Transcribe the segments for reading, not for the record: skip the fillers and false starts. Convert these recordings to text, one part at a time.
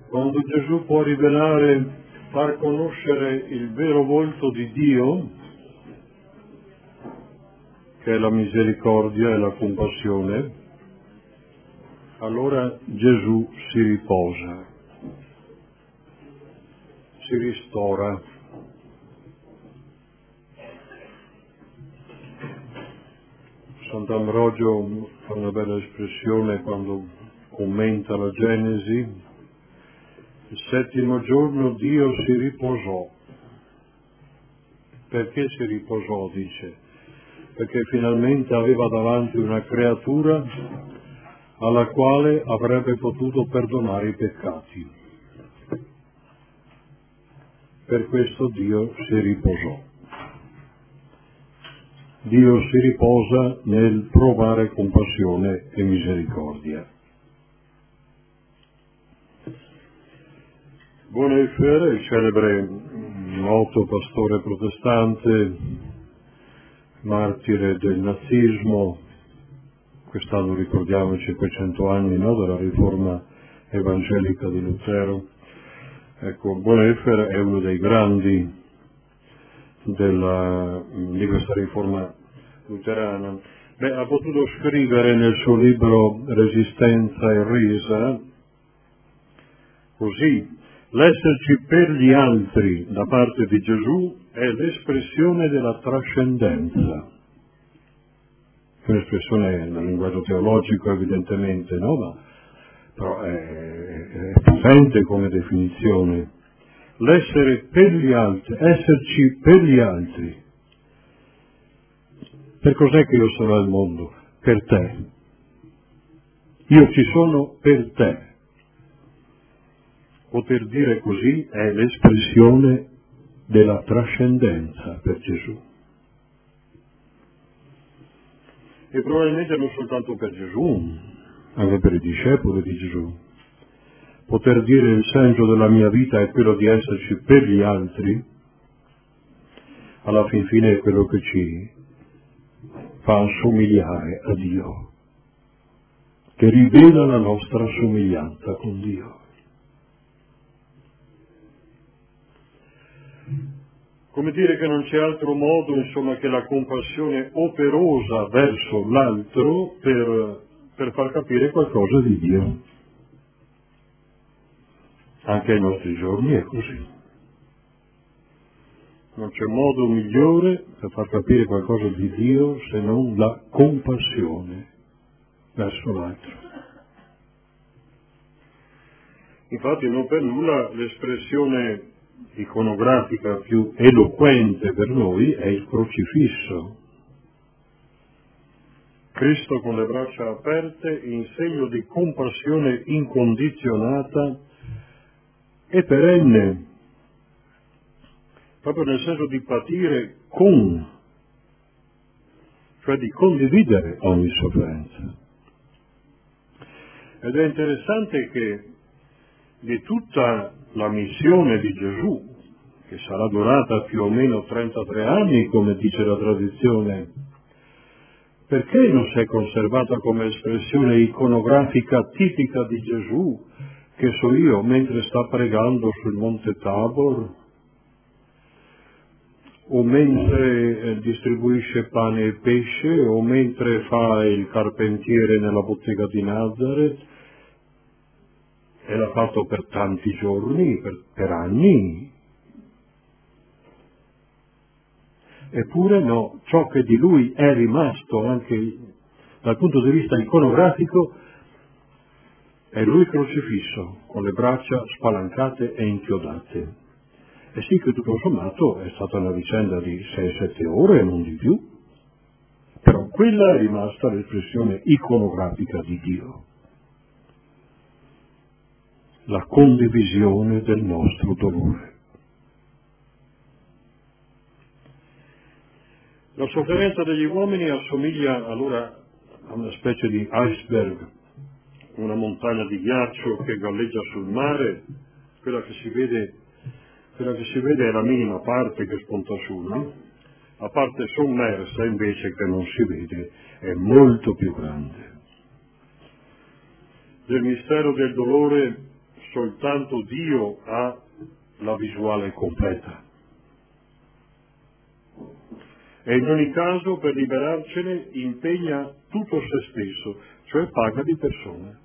Quando Gesù può rivelare, far conoscere il vero volto di Dio, che è la misericordia e la compassione, allora Gesù si riposa, si ristora. Sant'Ambrogio fa una bella espressione quando commenta la Genesi: il settimo giorno Dio si riposò. Perché si riposò, dice? Perché finalmente aveva davanti una creatura alla quale avrebbe potuto perdonare i peccati. Per questo Dio si riposò. Dio si riposa nel provare compassione e misericordia. Bonhoeffer, il celebre noto pastore protestante, martire del nazismo, quest'anno ricordiamo i 500 anni, no, della riforma evangelica di Lutero. Ecco, Bonhoeffer è uno dei grandi di questa riforma luterana. Ha potuto scrivere nel suo libro Resistenza e resa così: l'esserci per gli altri da parte di Gesù è l'espressione della trascendenza. È un'espressione nel linguaggio teologico, evidentemente, no? Però è potente come definizione. L'essere per gli altri, esserci per gli altri. Per cos'è che io sono al mondo? Per te. Io ci sono per te. Poter dire così è l'espressione della trascendenza per Gesù. E probabilmente non soltanto per Gesù, anche per i discepoli di Gesù. Poter dire il senso della mia vita è quello di esserci per gli altri, alla fin fine è quello che ci fa assomigliare a Dio, che rivela la nostra somiglianza con Dio. Come dire che non c'è altro modo, insomma, che la compassione operosa verso l'altro per far capire qualcosa di Dio. Anche ai nostri giorni è così. Non c'è modo migliore per far capire qualcosa di Dio se non la compassione verso l'altro. Infatti non per nulla l'espressione iconografica più eloquente per noi è il crocifisso. Cristo con le braccia aperte in segno di compassione incondizionata e perenne, proprio nel senso di patire con, cioè di condividere ogni sofferenza. Ed è interessante che di tutta la missione di Gesù, che sarà durata più o meno 33 anni, come dice la tradizione, perché non si è conservata come espressione iconografica tipica di Gesù, che so io, mentre sta pregando sul Monte Tabor, o mentre distribuisce pane e pesce, o mentre fa il carpentiere nella bottega di Nazareth, e l'ha fatto per tanti giorni, per anni. Eppure no, ciò che di lui è rimasto anche dal punto di vista iconografico è lui crocifisso, con le braccia spalancate e inchiodate. E sì che tutto sommato è stata una vicenda di 6-7 ore, non di più, però quella è rimasta l'espressione iconografica di Dio. La condivisione del nostro dolore. La sofferenza degli uomini assomiglia allora a una specie di iceberg, una montagna di ghiaccio che galleggia sul mare. Quella che si vede è la minima parte che spunta su, no? La parte sommersa invece che non si vede è molto più grande. Del mistero del dolore soltanto Dio ha la visuale completa. E in ogni caso per liberarcene impegna tutto se stesso, cioè paga di persona.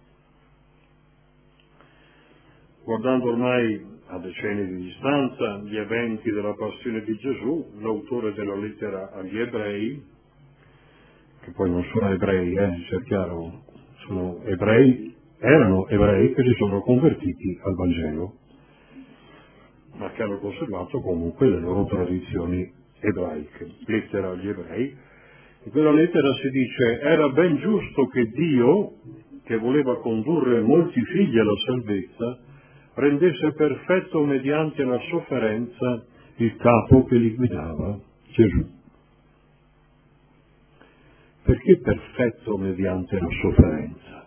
Guardando ormai a decenni di distanza gli eventi della passione di Gesù, l'autore della lettera agli ebrei, che poi non sono ebrei, sia chiaro, sono ebrei, erano ebrei che si sono convertiti al Vangelo, ma che hanno conservato comunque le loro tradizioni ebraiche. Lettera agli ebrei. In quella lettera si dice: era ben giusto che Dio, che voleva condurre molti figli alla salvezza, rendesse perfetto mediante la sofferenza il capo che li guidava, Gesù. Perché perfetto mediante la sofferenza?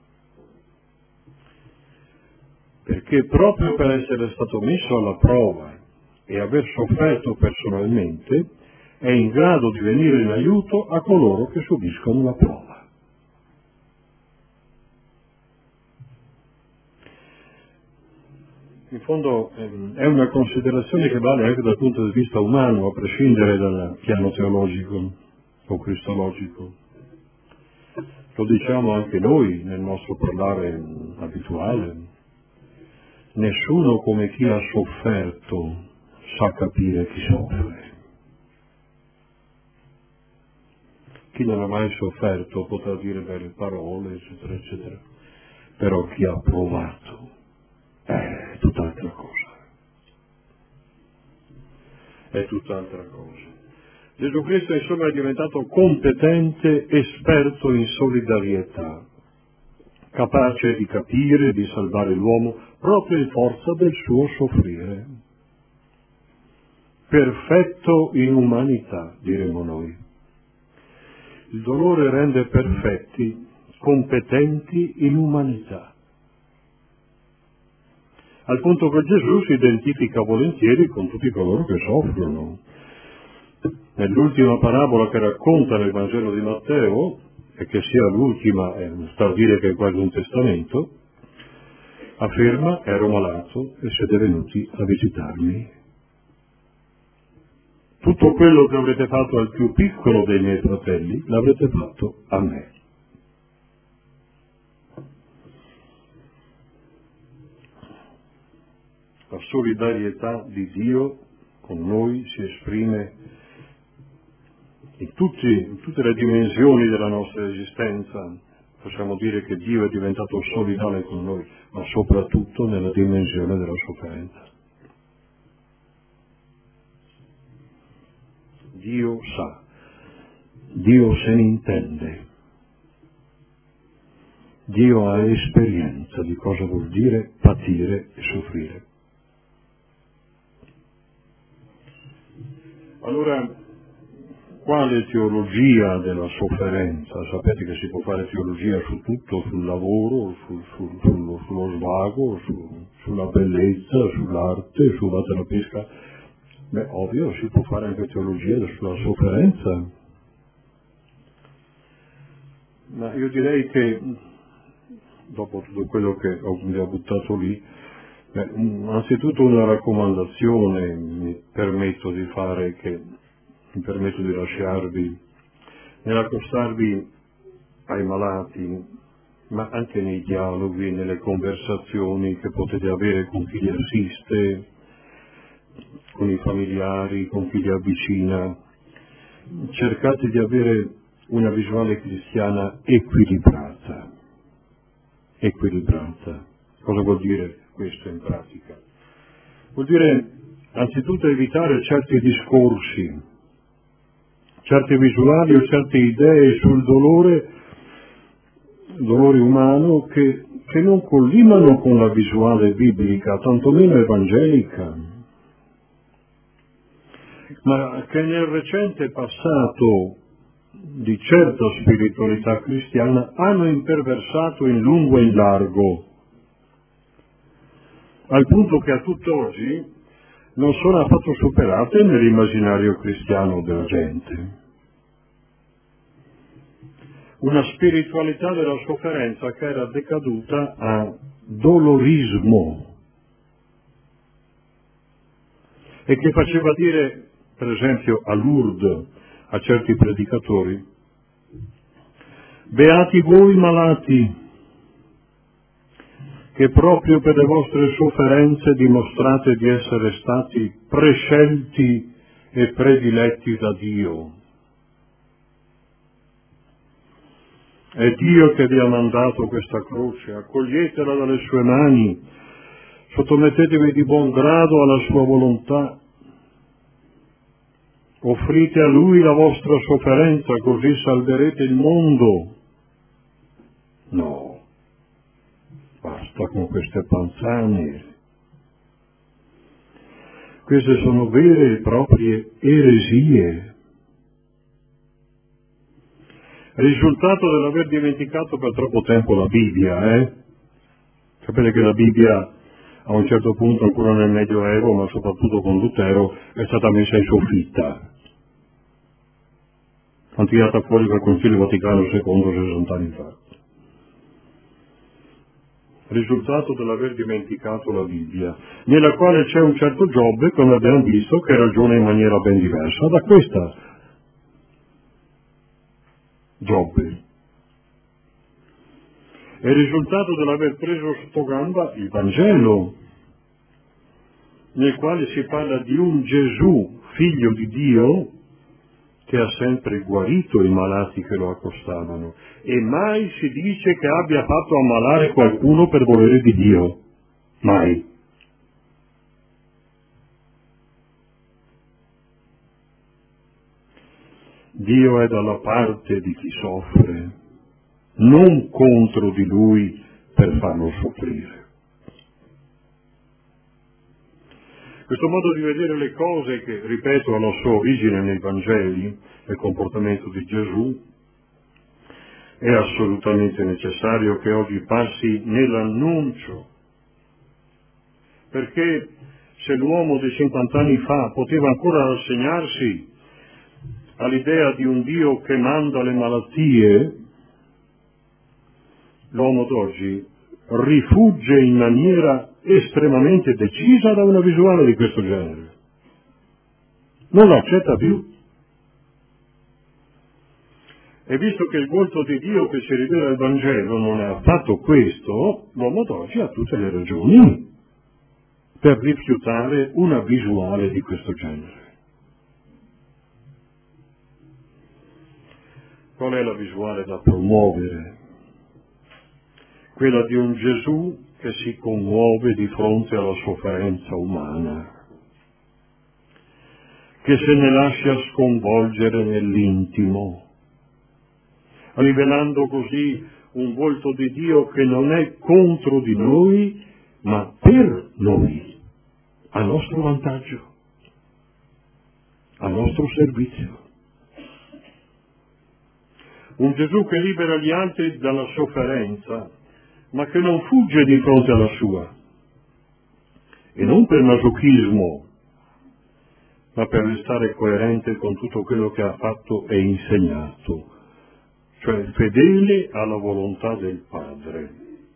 Perché proprio per essere stato messo alla prova e aver sofferto personalmente, è in grado di venire in aiuto a coloro che subiscono la prova. In fondo è una considerazione che vale anche dal punto di vista umano, a prescindere dal piano teologico o cristologico. Lo diciamo anche noi nel nostro parlare abituale. Nessuno come chi ha sofferto sa capire chi soffre. Chi non ha mai sofferto potrà dire belle parole, eccetera, eccetera. Però chi ha provato è tutt'altra cosa. È tutt'altra cosa. Gesù Cristo insomma è diventato competente, esperto in solidarietà, capace di capire e di salvare l'uomo proprio in forza del suo soffrire. Perfetto in umanità, diremmo noi. Il dolore rende perfetti, competenti in umanità. Al punto che Gesù si identifica volentieri con tutti coloro che soffrono. Nell'ultima parabola che racconta nel Vangelo di Matteo, e che sia l'ultima, sta a dire che è quasi un testamento, afferma: ero malato e siete venuti a visitarmi. Tutto quello che avrete fatto al più piccolo dei miei fratelli, l'avrete fatto a me. La solidarietà di Dio con noi si esprime in tutte le dimensioni della nostra esistenza. Possiamo dire che Dio è diventato solidale con noi, ma soprattutto nella dimensione della sofferenza. Dio sa, Dio se ne intende, Dio ha esperienza di cosa vuol dire patire e soffrire. Allora, quale teologia della sofferenza? Sapete che si può fare teologia su tutto, sul lavoro, sullo svago, sulla bellezza, sull'arte, sulla pesca. Beh, ovvio, si può fare anche teologia sulla sofferenza. Ma io direi che, dopo tutto quello che mi ha buttato lì, anzitutto una raccomandazione mi permetto di fare, che mi permetto di lasciarvi, nell'accostarvi ai malati, ma anche nei dialoghi, nelle conversazioni che potete avere con chi li assiste, con i familiari, con chi li avvicina. Cercate di avere una visuale cristiana equilibrata. Equilibrata. Cosa vuol dire questo in pratica? Vuol dire anzitutto evitare certi discorsi, certe visuali o certe idee sul dolore umano che non collimano con la visuale biblica, tantomeno evangelica, ma che nel recente passato di certa spiritualità cristiana hanno imperversato in lungo e in largo, al punto che a tutt'oggi non sono affatto superate nell'immaginario cristiano della gente. Una spiritualità della sofferenza che era decaduta a dolorismo, e che faceva dire, per esempio, a Lourdes, a certi predicatori: beati voi malati, che proprio per le vostre sofferenze dimostrate di essere stati prescelti e prediletti da Dio. È Dio che vi ha mandato questa croce, accoglietela dalle sue mani, sottomettetevi di buon grado alla sua volontà, offrite a Lui la vostra sofferenza, così salverete il mondo. No, basta con queste panzane. Queste sono vere e proprie eresie. Risultato dell'aver dimenticato per troppo tempo la Bibbia, Sapete che la Bibbia a un certo punto, ancora nel Medioevo, ma soprattutto con Lutero, è stata messa in soffitta, tirata fuori dal Concilio Vaticano II 60 anni fa. Risultato dell'aver dimenticato la Bibbia, nella quale c'è un certo Giobbe, come abbiamo visto, che ragiona in maniera ben diversa da questa. Giobbe. È il risultato dell'aver preso sotto gamba il Vangelo, nel quale si parla di un Gesù, figlio di Dio, che ha sempre guarito i malati che lo accostavano, e mai si dice che abbia fatto ammalare qualcuno per volere di Dio. Mai. Dio è dalla parte di chi soffre, non contro di lui per farlo soffrire. Questo modo di vedere le cose, che, ripeto, ha la sua origine nei Vangeli, nel comportamento di Gesù, è assolutamente necessario che oggi passi nell'annuncio, perché se l'uomo di 50 anni fa poteva ancora rassegnarsi all'idea di un Dio che manda le malattie, l'uomo d'oggi rifugge in maniera estremamente decisa da una visuale di questo genere. Non l'accetta più. E visto che il volto di Dio che ci rivela il Vangelo non è affatto questo, l'uomo d'oggi ha tutte le ragioni per rifiutare una visuale di questo genere. Qual è la visuale da promuovere? Quella di un Gesù che si commuove di fronte alla sofferenza umana, che se ne lascia sconvolgere nell'intimo, rivelando così un volto di Dio che non è contro di noi, ma per noi, a nostro vantaggio, a nostro servizio. Un Gesù che libera gli altri dalla sofferenza, ma che non fugge di fronte alla sua, e non per masochismo, ma per restare coerente con tutto quello che ha fatto e insegnato, cioè fedele alla volontà del Padre.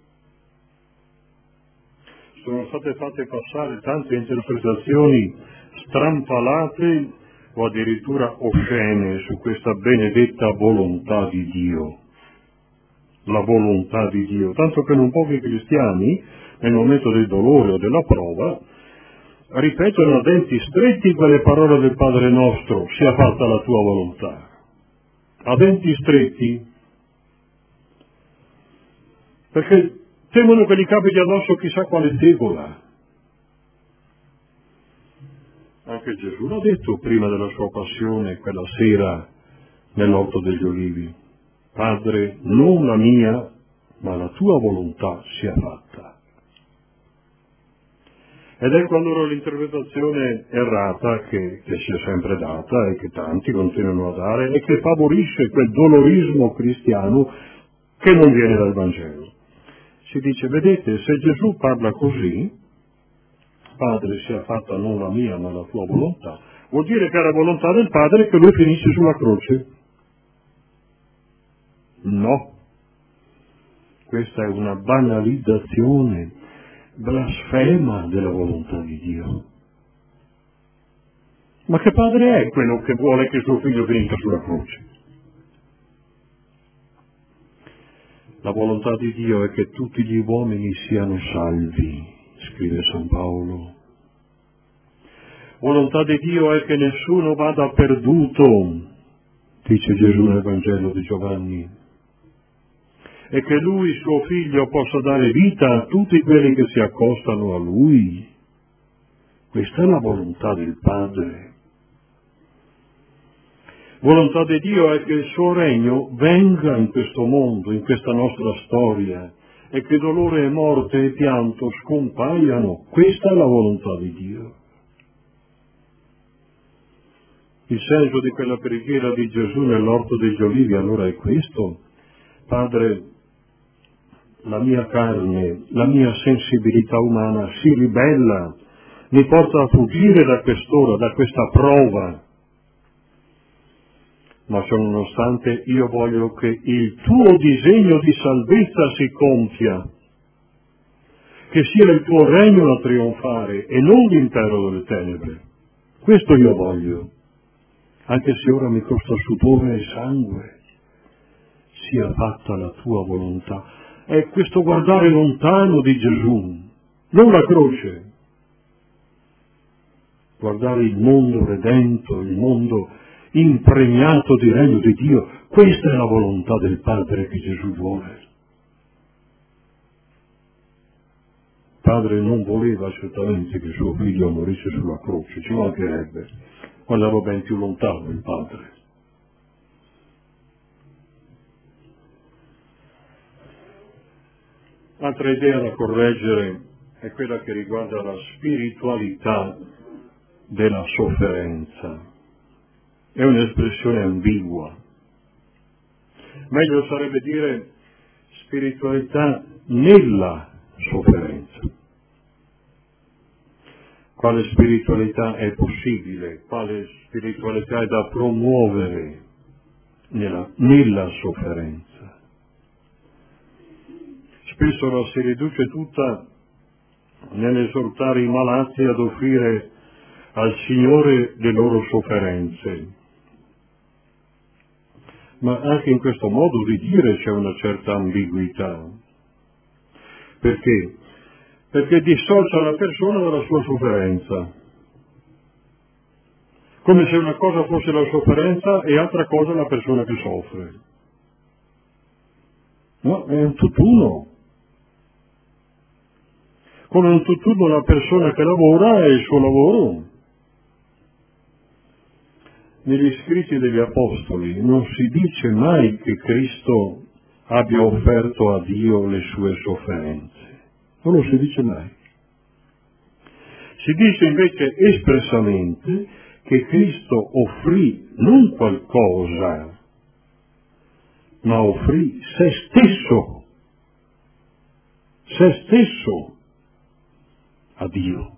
Sono state fatte passare tante interpretazioni strampalate o addirittura oscene su questa benedetta volontà di Dio. La volontà di Dio, tanto che non pochi cristiani, nel momento del dolore o della prova, ripetono a denti stretti quelle parole del Padre nostro: sia fatta la tua volontà. A denti stretti, perché temono che gli capiti addosso chissà quale tegola. Anche Gesù l'ha detto prima della sua passione, quella sera nell'Orto degli Olivi: Padre, non la mia, ma la tua volontà sia fatta. Ed è quando l'interpretazione errata che si è sempre data e che tanti continuano a dare e che favorisce quel dolorismo cristiano che non viene dal Vangelo. Si dice: vedete, se Gesù parla così, Padre sia fatta non la mia ma la tua volontà, vuol dire che era volontà del Padre che lui finisse sulla croce. No. Questa è una banalizzazione blasfema della volontà di Dio. Ma che padre è quello che vuole che suo figlio finisca sulla croce? La volontà di Dio è che tutti gli uomini siano salvi, scrive San Paolo. Volontà di Dio è che nessuno vada perduto, dice Gesù nel Vangelo di Giovanni, e che Lui, suo Figlio, possa dare vita a tutti quelli che si accostano a Lui. Questa è la volontà del Padre. Volontà di Dio è che il suo regno venga in questo mondo, in questa nostra storia, e che dolore e morte e pianto scompaiano. Questa è la volontà di Dio. Il senso di quella preghiera di Gesù nell'Orto degli Olivi allora è questo: Padre, la mia carne, la mia sensibilità umana si ribella, mi porta a fuggire da quest'ora, da questa prova. Ma ciononostante io voglio che il tuo disegno di salvezza si compia, che sia il tuo regno a trionfare e non l'impero delle tenebre. Questo io voglio, anche se ora mi costa sudore e sangue. Sia fatta la tua volontà. È questo guardare lontano di Gesù, non la croce. Guardare il mondo redento, il mondo impregnato di regno di Dio. Questa è la volontà del Padre che Gesù vuole. Il Padre non voleva certamente che suo figlio morisse sulla croce, ci mancherebbe, guardava ben più lontano il Padre. Altra idea da correggere è quella che riguarda la spiritualità della sofferenza. È un'espressione ambigua. Meglio sarebbe dire spiritualità nella sofferenza. Quale spiritualità è possibile? Quale spiritualità è da promuovere nella sofferenza? Spesso la si riduce tutta nell'esortare i malati ad offrire al Signore le loro sofferenze. Ma anche in questo modo di dire c'è una certa ambiguità. Perché? Perché dissocia la persona dalla sua sofferenza. Come se una cosa fosse la sofferenza e altra cosa la persona che soffre. No, è un tutt'uno. Come un tutt'uno la persona che lavora e il suo lavoro. Negli scritti degli Apostoli non si dice mai che Cristo abbia offerto a Dio le sue sofferenze. Non lo si dice mai. Si dice invece espressamente che Cristo offrì non qualcosa, ma offrì se stesso a Dio.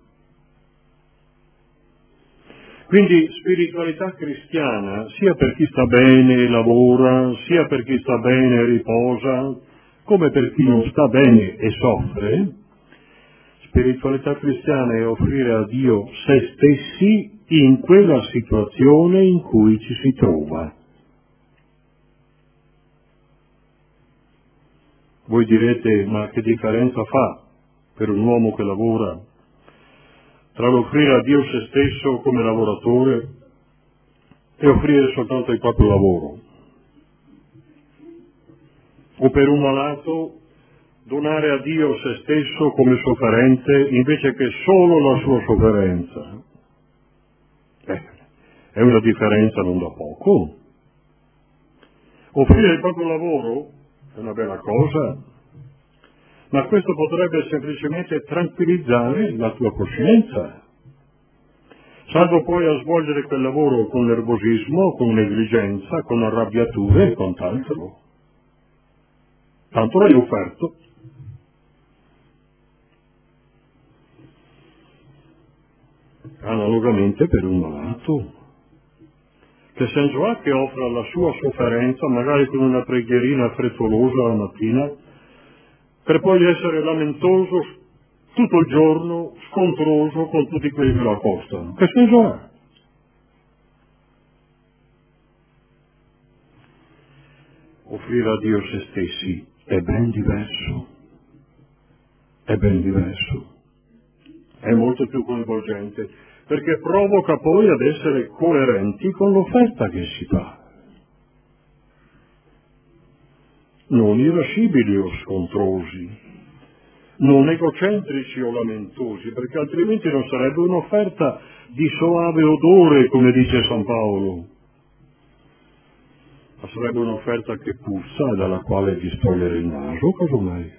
Quindi spiritualità cristiana, sia per chi sta bene e lavora, sia per chi sta bene e riposa, come per chi non sta bene e soffre, spiritualità cristiana è offrire a Dio se stessi in quella situazione in cui ci si trova. Voi direte, ma che differenza fa per un uomo che lavora tra l'offrire a Dio se stesso come lavoratore e offrire soltanto il proprio lavoro? O per un malato donare a Dio se stesso come sofferente invece che solo la sua sofferenza? È una differenza non da poco. Offrire il proprio lavoro è una bella cosa, ma questo potrebbe semplicemente tranquillizzare la tua coscienza, salvo poi a svolgere quel lavoro con nervosismo, con negligenza, con arrabbiature e con t'altro. Tanto l'hai offerto. Analogamente per un malato. Che senso ha che offra la sua sofferenza, magari con una preghierina frettolosa la mattina, per poi essere lamentoso tutto il giorno, scontroso con tutti quelli che lo accostano. Che senso ha? Offrire a Dio se stessi è ben diverso, è ben diverso, è molto più coinvolgente, perché provoca poi ad essere coerenti con l'offerta che si fa. Non irascibili o scontrosi, non egocentrici o lamentosi, perché altrimenti non sarebbe un'offerta di soave odore, come dice San Paolo, ma sarebbe un'offerta che puzza e dalla quale distogliere il naso, casomai.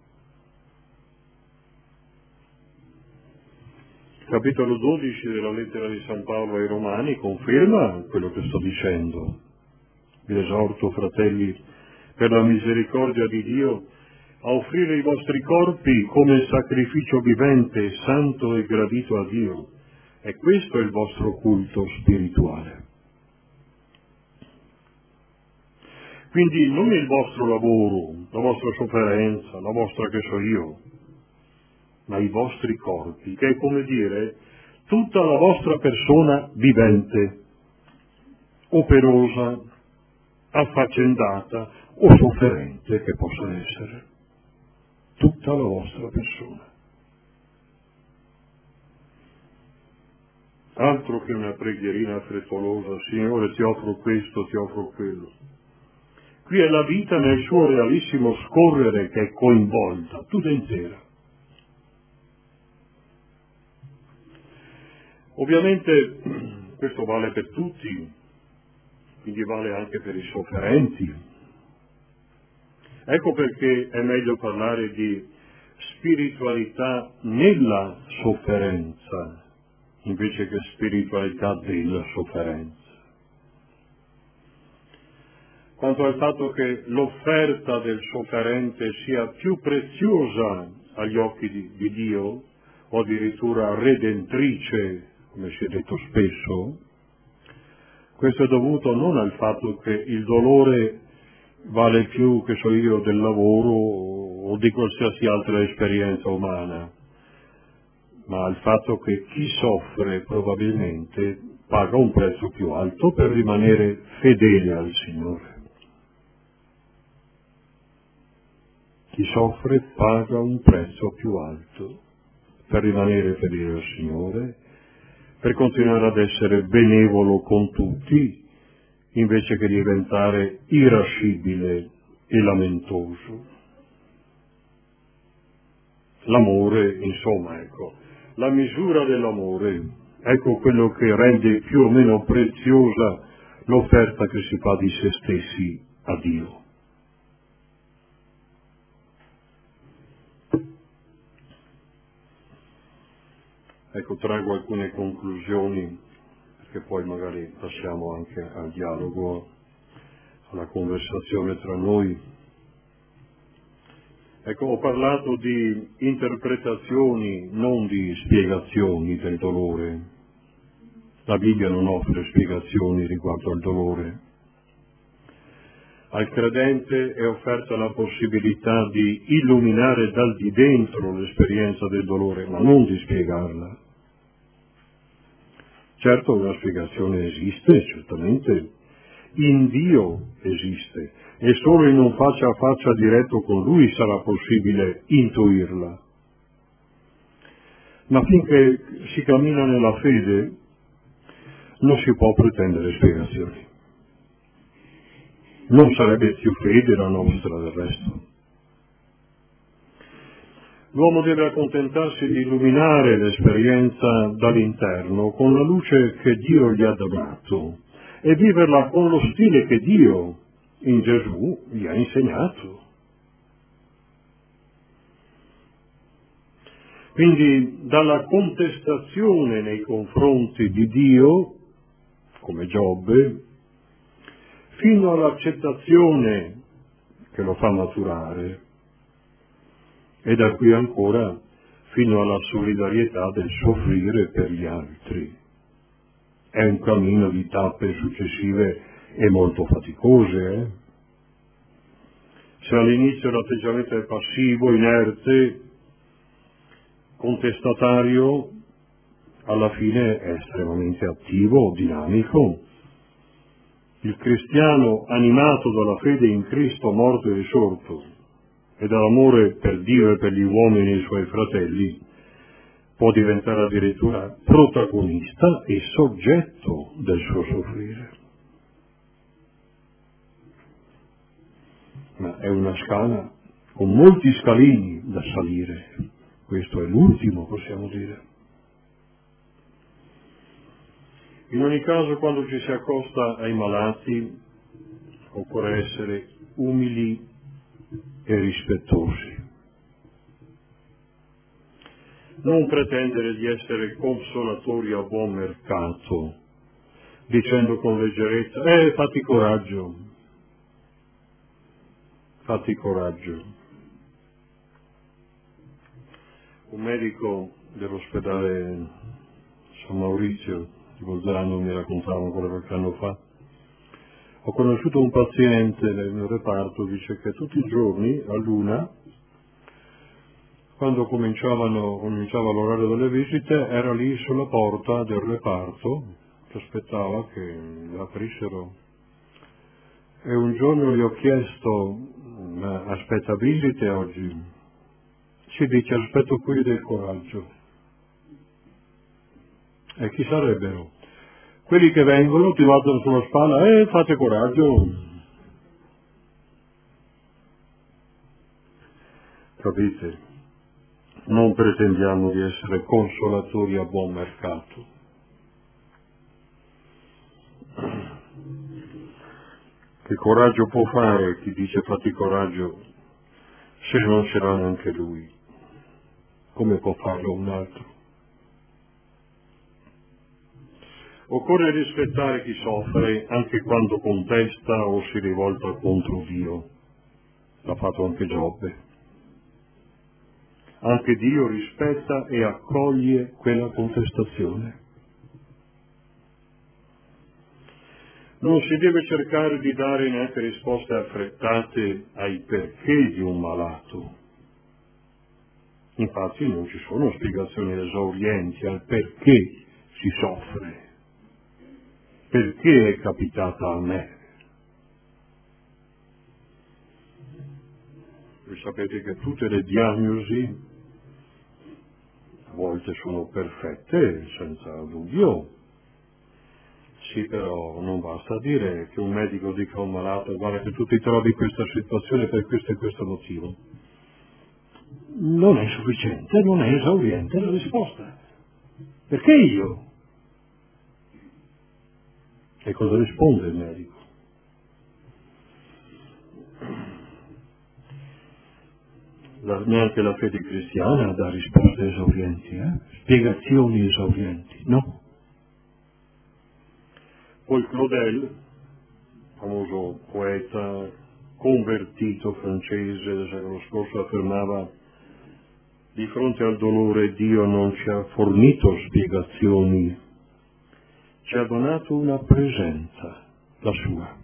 Capitolo 12 della lettera di San Paolo ai Romani conferma quello che sto dicendo. Vi esorto, fratelli, per la misericordia di Dio, a offrire i vostri corpi come sacrificio vivente, santo e gradito a Dio. E questo è il vostro culto spirituale. Quindi non il vostro lavoro, la vostra sofferenza, la vostra che so io, ma i vostri corpi, che è come dire tutta la vostra persona vivente, operosa, affaccendata o sofferente che possa essere. Tutta la vostra persona. Altro che una preghierina frettolosa, Signore ti offro questo, ti offro quello. Qui è la vita nel suo realissimo scorrere che è coinvolta, tutta intera. Ovviamente questo vale per tutti, quindi vale anche per i sofferenti. Ecco perché è meglio parlare di spiritualità nella sofferenza, invece che spiritualità della sofferenza. Quanto al fatto che l'offerta del sofferente sia più preziosa agli occhi di Dio, o addirittura redentrice, come si è detto spesso, questo è dovuto non al fatto che il dolore vale più, che so io, del lavoro o di qualsiasi altra esperienza umana, ma al fatto che chi soffre probabilmente paga un prezzo più alto per rimanere fedele al Signore. Chi soffre paga un prezzo più alto per rimanere fedele al Signore, per continuare ad essere benevolo con tutti, invece che diventare irascibile e lamentoso. L'amore, insomma, ecco, la misura dell'amore, ecco quello che rende più o meno preziosa l'offerta che si fa di se stessi a Dio. Ecco, traggo alcune conclusioni, perché poi magari passiamo anche al dialogo, alla conversazione tra noi. Ecco, ho parlato di interpretazioni, non di spiegazioni del dolore. La Bibbia non offre spiegazioni riguardo al dolore. Al credente è offerta la possibilità di illuminare dal di dentro l'esperienza del dolore, ma non di spiegarla. Certo, una spiegazione esiste, certamente, in Dio esiste, e solo in un faccia a faccia diretto con Lui sarà possibile intuirla. Ma finché si cammina nella fede non si può pretendere spiegazioni. Non sarebbe più fede la nostra, del resto. L'uomo deve accontentarsi di illuminare l'esperienza dall'interno con la luce che Dio gli ha donato e viverla con lo stile che Dio in Gesù gli ha insegnato. Quindi dalla contestazione nei confronti di Dio, come Giobbe, fino all'accettazione che lo fa maturare, e da qui ancora fino alla solidarietà del soffrire per gli altri. È un cammino di tappe successive e molto faticose. Se all'inizio l'atteggiamento è passivo, inerte, contestatario, alla fine è estremamente attivo, dinamico. Il cristiano, animato dalla fede in Cristo morto e risorto e dall'amore per Dio e per gli uomini e i suoi fratelli, può diventare addirittura protagonista e soggetto del suo soffrire. Ma è una scala con molti scalini da salire. Questo è l'ultimo, possiamo dire. In ogni caso, quando ci si accosta ai malati, occorre essere umili e rispettosi. Non pretendere di essere consolatori a buon mercato, dicendo con leggerezza, fatti coraggio, fatti coraggio. Un medico dell'ospedale San Maurizio di Bolzano mi raccontava ancora qualche anno fa. Ho conosciuto un paziente nel mio reparto, dice che tutti i giorni all'una, quando cominciava l'orario delle visite, era lì sulla porta del reparto che aspettava che la aprissero. E un giorno gli ho chiesto, ma aspetta visite oggi? Si dice, aspetto qui del coraggio. E chi sarebbero? Quelli che vengono, ti guardano sulla spalla, fate coraggio. Capite? Non pretendiamo di essere consolatori a buon mercato. Che coraggio può fare chi dice fatti coraggio se non ce l'ha neanche lui? Come può farlo un altro? Occorre rispettare chi soffre anche quando contesta o si rivolta contro Dio. L'ha fatto anche Giobbe. Anche Dio rispetta e accoglie quella contestazione. Non si deve cercare di dare neanche risposte affrettate ai perché di un malato. Infatti non ci sono spiegazioni esaurienti al perché si soffre. Perché è capitata a me? Voi sapete che tutte le diagnosi a volte sono perfette, senza dubbio. Sì, però non basta dire che un medico dica a un malato guarda che tu ti trovi in questa situazione per questo e questo motivo. Non è sufficiente, non è esauriente la risposta. Perché io? E cosa risponde il medico? Neanche la fede cristiana dà risposte esaurienti, spiegazioni esaurienti, no? Poi Claudel, famoso poeta convertito francese del secolo scorso, affermava: di fronte al dolore Dio non ci ha fornito spiegazioni, ci ha donato una presenza, la sua.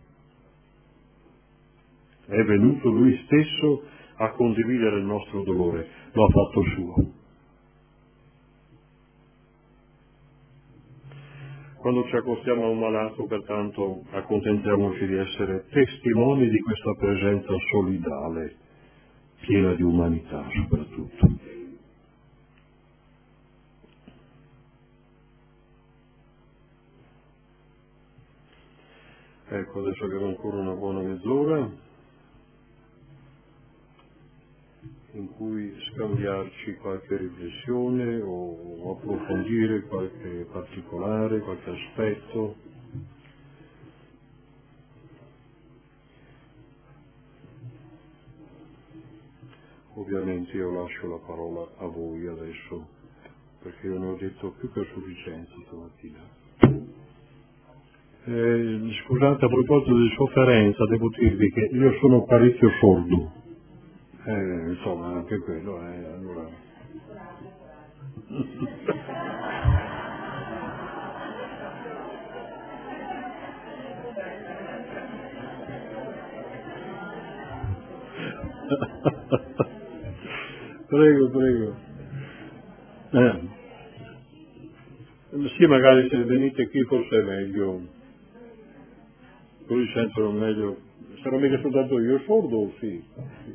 È venuto Lui stesso a condividere il nostro dolore, lo ha fatto suo. Quando ci accostiamo a un malato, pertanto, accontentiamoci di essere testimoni di questa presenza solidale, piena di umanità soprattutto. Ecco, adesso abbiamo ancora una buona mezz'ora in cui scambiarci qualche riflessione o approfondire qualche particolare, qualche aspetto. Ovviamente io lascio la parola a voi adesso, perché io ne ho detto più che a sufficienza stamattina. Scusate, a proposito di sofferenza, devo dirvi che io sono parecchio sordo. Insomma, anche quello, allora. Prego. Sì, magari se venite qui forse è meglio, così sentono meglio. Sarò mica soltanto io sordo, sì.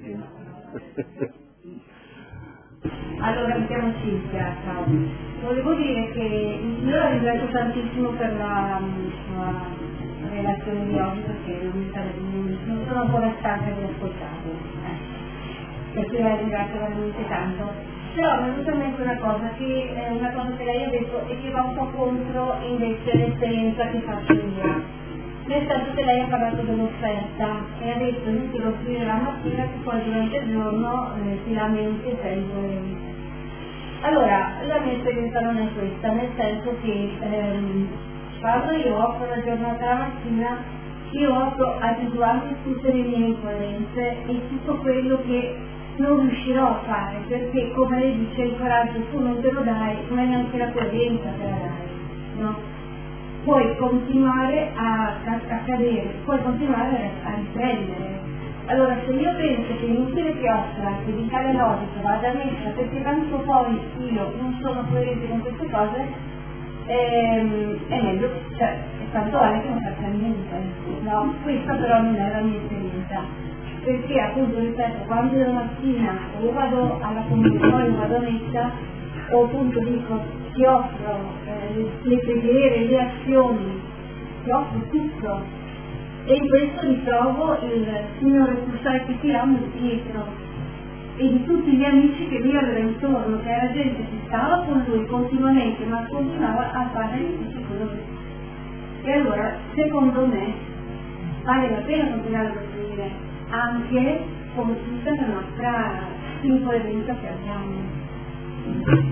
Allora, mi chiamo Cinzia, ciao. Volevo dire che io la ringrazio tantissimo per la sua relazione di oggi, perché non sono ancora stanca di ascoltarlo. Per cui la ringrazio veramente tanto. Però mi è venuta in mente una cosa che lei ha detto e che va un po' contro invece l'esperienza che faccio io. Nel senso che lei ha parlato dell'offerta e ha detto che lo offrire la mattina che poi durante il giorno si lamenti e sei incoerente. Allora, la mia esperienza non è questa, nel senso che quando io offro la giornata la mattina, io offro abituarmi a tutte le mie incoerenze e tutto quello che non riuscirò a fare, perché come lei dice il coraggio tu non te lo dai, ma neanche la coerenza te la dai, no? Puoi continuare a cadere, puoi continuare a riprendere. Allora se io penso che è inutile che offra, che di tale logica vada messa, perché tanto poi io non sono coerente con queste cose, è meglio, cioè tanto vale che non faccia niente, no? Questa però non è la mia esperienza, perché appunto ripeto, quando la mattina o vado alla comunione o vado a messa, o appunto dico ti offro le preghiere, le azioni, ti offro tutto e in questo ritrovo il Signore tu sai che ti amo dietro e di tutti gli amici che lui aveva intorno, che era gente che stava con lui continuamente ma continuava a fare tutto quello che fa. E allora secondo me vale la pena continuare a offrire anche con tutta la nostra incoerenza che abbiamo.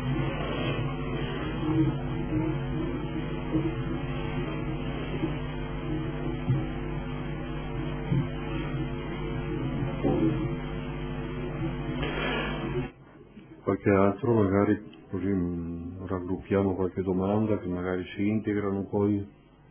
Qualche altro, magari così raggruppiamo qualche domanda che magari si integrano poi.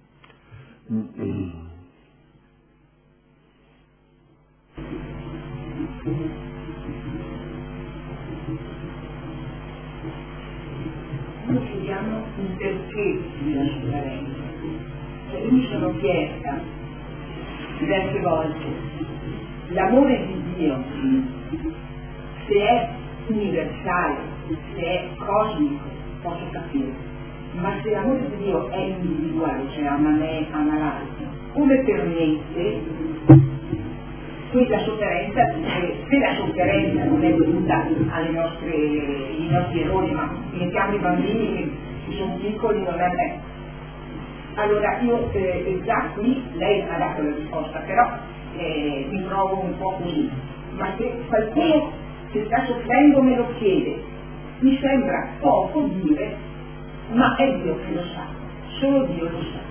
Noi chiediamo il perché della sofferenza. Io mi sono chiesta diverse volte, l'amore di Dio, se è universale, se è cosmico, posso capire, ma se l'amore di Dio è individuale, cioè ama me, ama l'altro, come permette questa sofferenza, se la sofferenza non è dovuta ai nostri errori, ma mettiamo i bambini che sono piccoli, non è. Allora io già qui lei ha dato la risposta, però mi trovo un po' così, ma se qualcuno che sta soffrendo me lo chiede, mi sembra poco dire, ma è Dio che lo sa, solo Dio lo sa.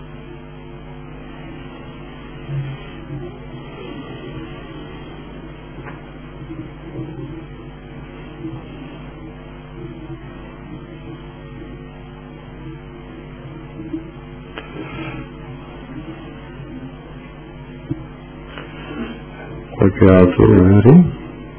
Qualche altro magari?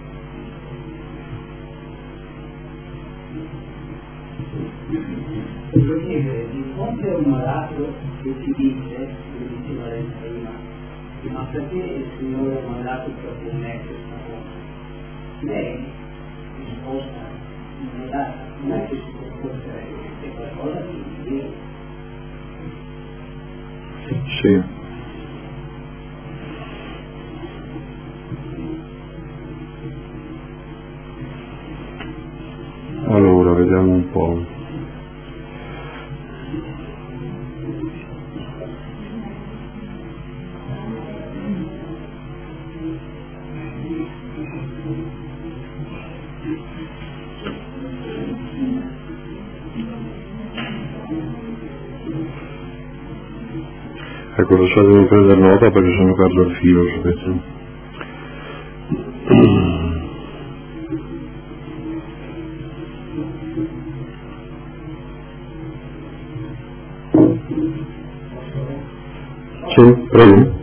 Voglio chiedere, di fronte a un malato che ci dice, come diceva lei prima, ma perché il Signore ha mandato proprio me questa cosa? Lei risposta non è data, non è che si può essere, è qualcosa di vero. Sì. Allora, vediamo un po'. Ecco, lasciatemi prendere nota perché sennò perdo il filo, sapete. Sì, prego.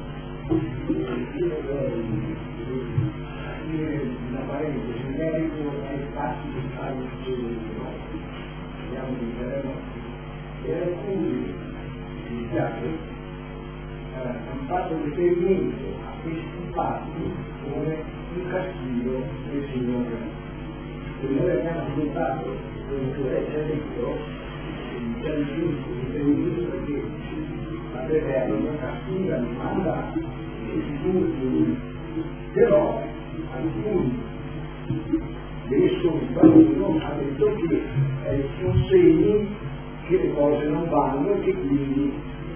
cristiani hanno fatto riferimento a questi fatti come il castigo del Signore. E noi abbiamo ascoltato quello che lei ci ha detto, c'è il riferimento perché la L'Eterno non castiga, non manda tutti, però alcuni nessuno ha detto che sono segni che le cose non vanno e che quindi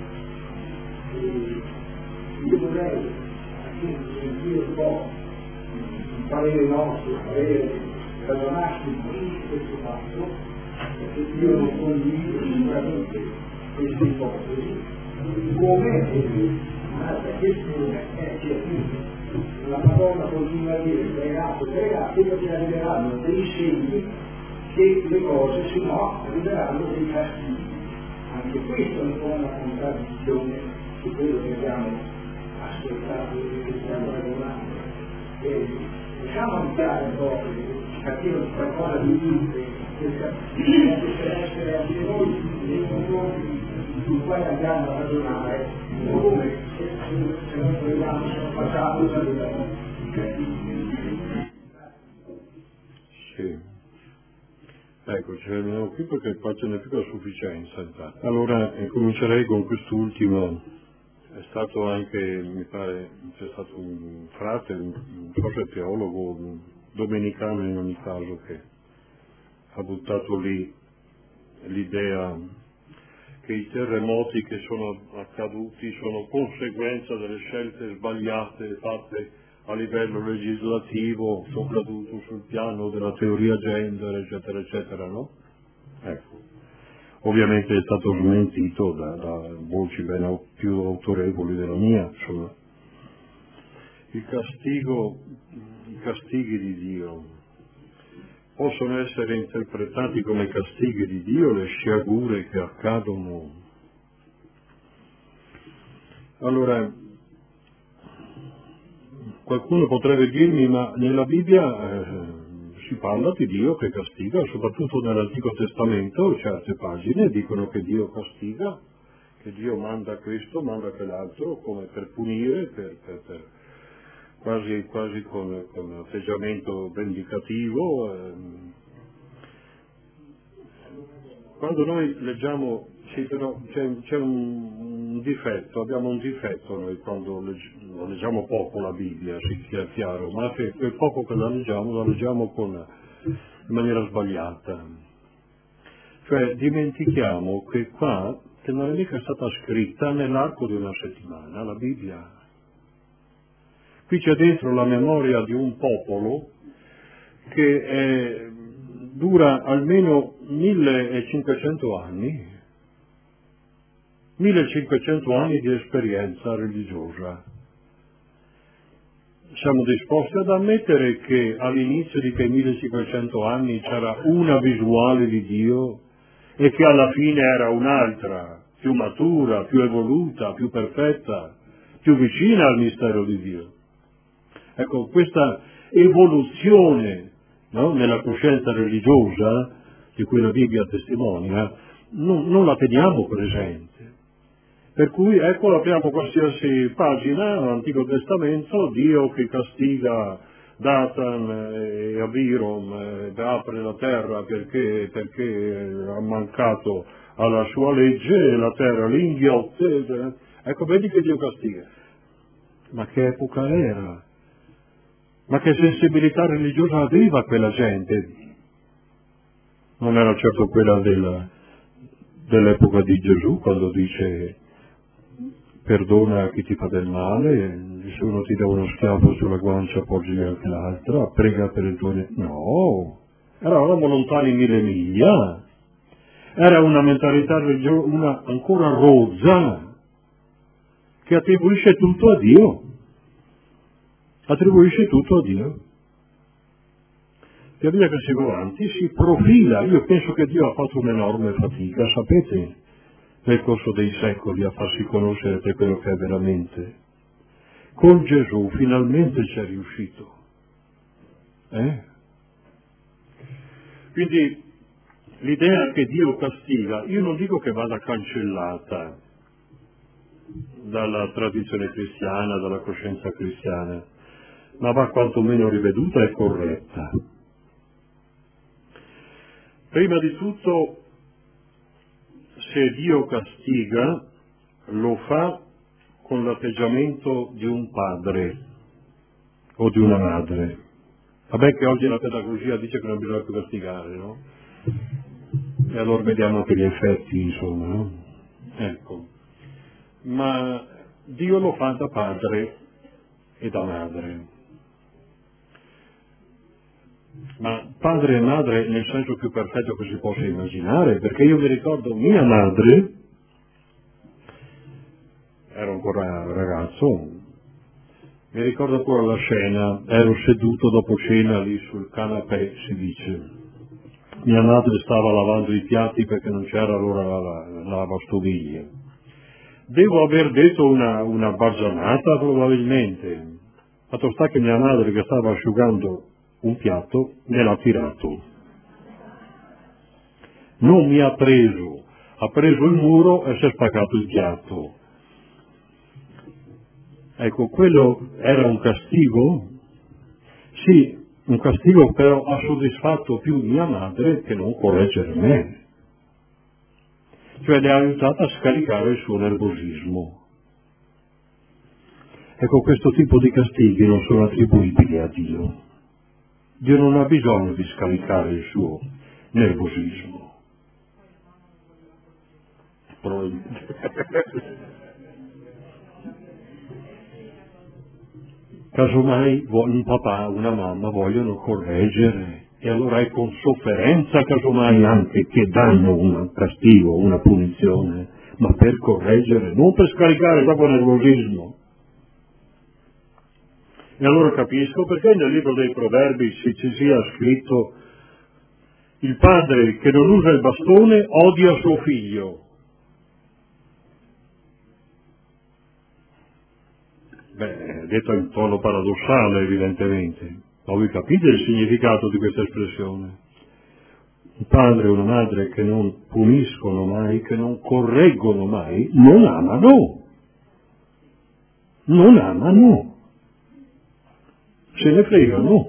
io vorrei sentire un po' il parere nostro, il parere ragionastico su questo fatto, perché io non condivido sicuramente queste ipotesi, come un'altra questione è che appunto la Madonna continua a dire pregato, perché arriveranno dei segni che le cose, se no, arriveranno dei castighi. Anche questo è un po' una contraddizione su quello che abbiamo ascoltato e che stiamo ragionando. Lasciamo entrare un po', capire qualcosa di utile, per essere anche noi dei confronti su quali andiamo a ragionare, come se non vogliamo sono passato da Sì. Ecco, ci fermiamo qui perché qua ce n'è più che a sufficienza. Infatti. Allora comincerei con quest'ultimo. È stato anche, mi pare, c'è stato un frate, forse teologo domenicano in ogni caso, che ha buttato lì l'idea che i terremoti che sono accaduti sono conseguenza delle scelte sbagliate fatte a livello legislativo, soprattutto sul piano della teoria gender, eccetera, eccetera, no? Ecco. Ovviamente è stato smentito da voci ben più autorevoli della mia, insomma. I castighi di Dio possono essere interpretati come castighi di Dio, le sciagure che accadono. Allora, qualcuno potrebbe dirmi, ma nella Bibbia si parla di Dio che castiga, soprattutto nell'Antico Testamento, certe pagine dicono che Dio castiga, che Dio manda questo, manda quell'altro, come per punire, quasi con atteggiamento vendicativo. Quando noi leggiamo, sì, però c'è un difetto, abbiamo un difetto noi quando leggiamo poco la Bibbia, sia chiaro, ma che quel poco che la leggiamo in maniera sbagliata. Cioè dimentichiamo che qua, che non è mica stata scritta nell'arco di una settimana, la Bibbia. Qui c'è dentro la memoria di un popolo che dura almeno 1500 anni, 1500 anni di esperienza religiosa. Siamo disposti ad ammettere che all'inizio di quei 1500 anni c'era una visuale di Dio e che alla fine era un'altra, più matura, più evoluta, più perfetta, più vicina al mistero di Dio. Ecco, questa evoluzione, no, nella coscienza religiosa di cui la Bibbia testimonia, non la teniamo presente. Per cui ecco, apriamo qualsiasi pagina nell'Antico Testamento, Dio che castiga Datan e Abiram, apre la terra perché ha mancato alla sua legge e la terra li inghiotte. Ecco, vedi che Dio castiga. Ma che epoca era? Ma che sensibilità religiosa aveva quella gente? Non era certo quella dell'epoca di Gesù, quando dice perdona chi ti fa del male, se uno ti dà uno schiaffo sulla guancia appoggi anche l'altra, prega per il tuo... No, eravamo lontani 1000 miglia, era una mentalità religiosa ancora rozza, che attribuisce tutto a Dio. Attribuisce tutto a Dio. Via via che si va avanti si profila. Io penso che Dio ha fatto un'enorme fatica, sapete, nel corso dei secoli a farsi conoscere per quello che è veramente. Con Gesù finalmente ci è riuscito. Quindi l'idea che Dio castiga, io non dico che vada cancellata, dalla tradizione cristiana, dalla coscienza cristiana, ma va quantomeno riveduta e corretta. Prima di tutto, se Dio castiga, lo fa con l'atteggiamento di un padre o di una madre. Vabbè che oggi la pedagogia dice che non bisogna più castigare, no? E allora vediamo anche gli effetti, insomma, no? Ecco. Ma Dio lo fa da padre e da madre. Ma padre e madre nel senso più perfetto che si possa immaginare, perché io mi ricordo mia madre, ero ancora ragazzo, mi ricordo ancora la scena, ero seduto dopo cena lì sul canapè, si dice. Mia madre stava lavando i piatti perché non c'era allora la lavastoviglie. Devo aver detto una baggianata probabilmente. Fatto sta che mia madre, che stava asciugando un piatto, me l'ha tirato. Non mi ha preso, ha preso il muro e si è spaccato il piatto. Ecco, quello era un castigo? Sì, un castigo, però ha soddisfatto più mia madre che non correggere me. Cioè le ha aiutato a scaricare il suo nervosismo. Ecco, questo tipo di castighi non sono attribuibili a Dio. Dio non ha bisogno di scaricare il suo nervosismo. Casomai un papà, una mamma vogliono correggere e allora è con sofferenza casomai anche che danno un castigo, una punizione, ma per correggere, non per scaricare proprio nervosismo. E allora capisco perché nel libro dei Proverbi ci sia scritto: il padre che non usa il bastone odia suo figlio. Beh, detto in tono paradossale evidentemente, ma voi capite il significato di questa espressione? Un padre e una madre che non puniscono mai, che non correggono mai, non amano. Non amano. Se ne fregano.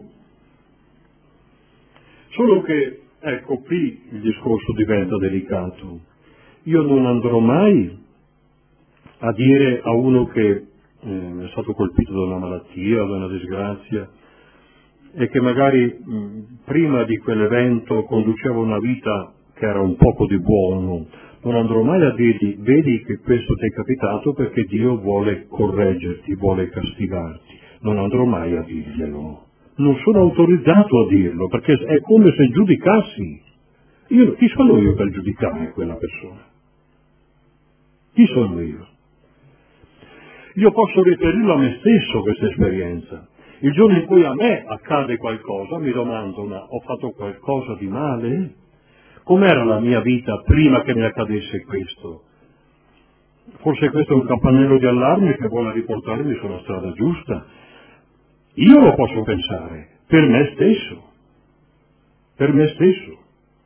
Solo che, ecco, qui il discorso diventa delicato. Io non andrò mai a dire a uno che è stato colpito da una malattia, da una disgrazia, e che magari prima di quell'evento conduceva una vita che era un poco di buono, non andrò mai a dirgli: vedi che questo ti è capitato perché Dio vuole correggerti, vuole castigarti. Non andrò mai a dirglielo. Non sono autorizzato a dirlo, perché è come se giudicassi. Chi sono io per giudicare quella persona? Chi sono io? Io posso riferirlo a me stesso questa esperienza. Il giorno in cui a me accade qualcosa, mi domando: ma ho fatto qualcosa di male? Com'era la mia vita prima che mi accadesse questo? Forse questo è un campanello di allarme che vuole riportarmi sulla strada giusta. Io lo posso pensare, per me stesso. Per me stesso.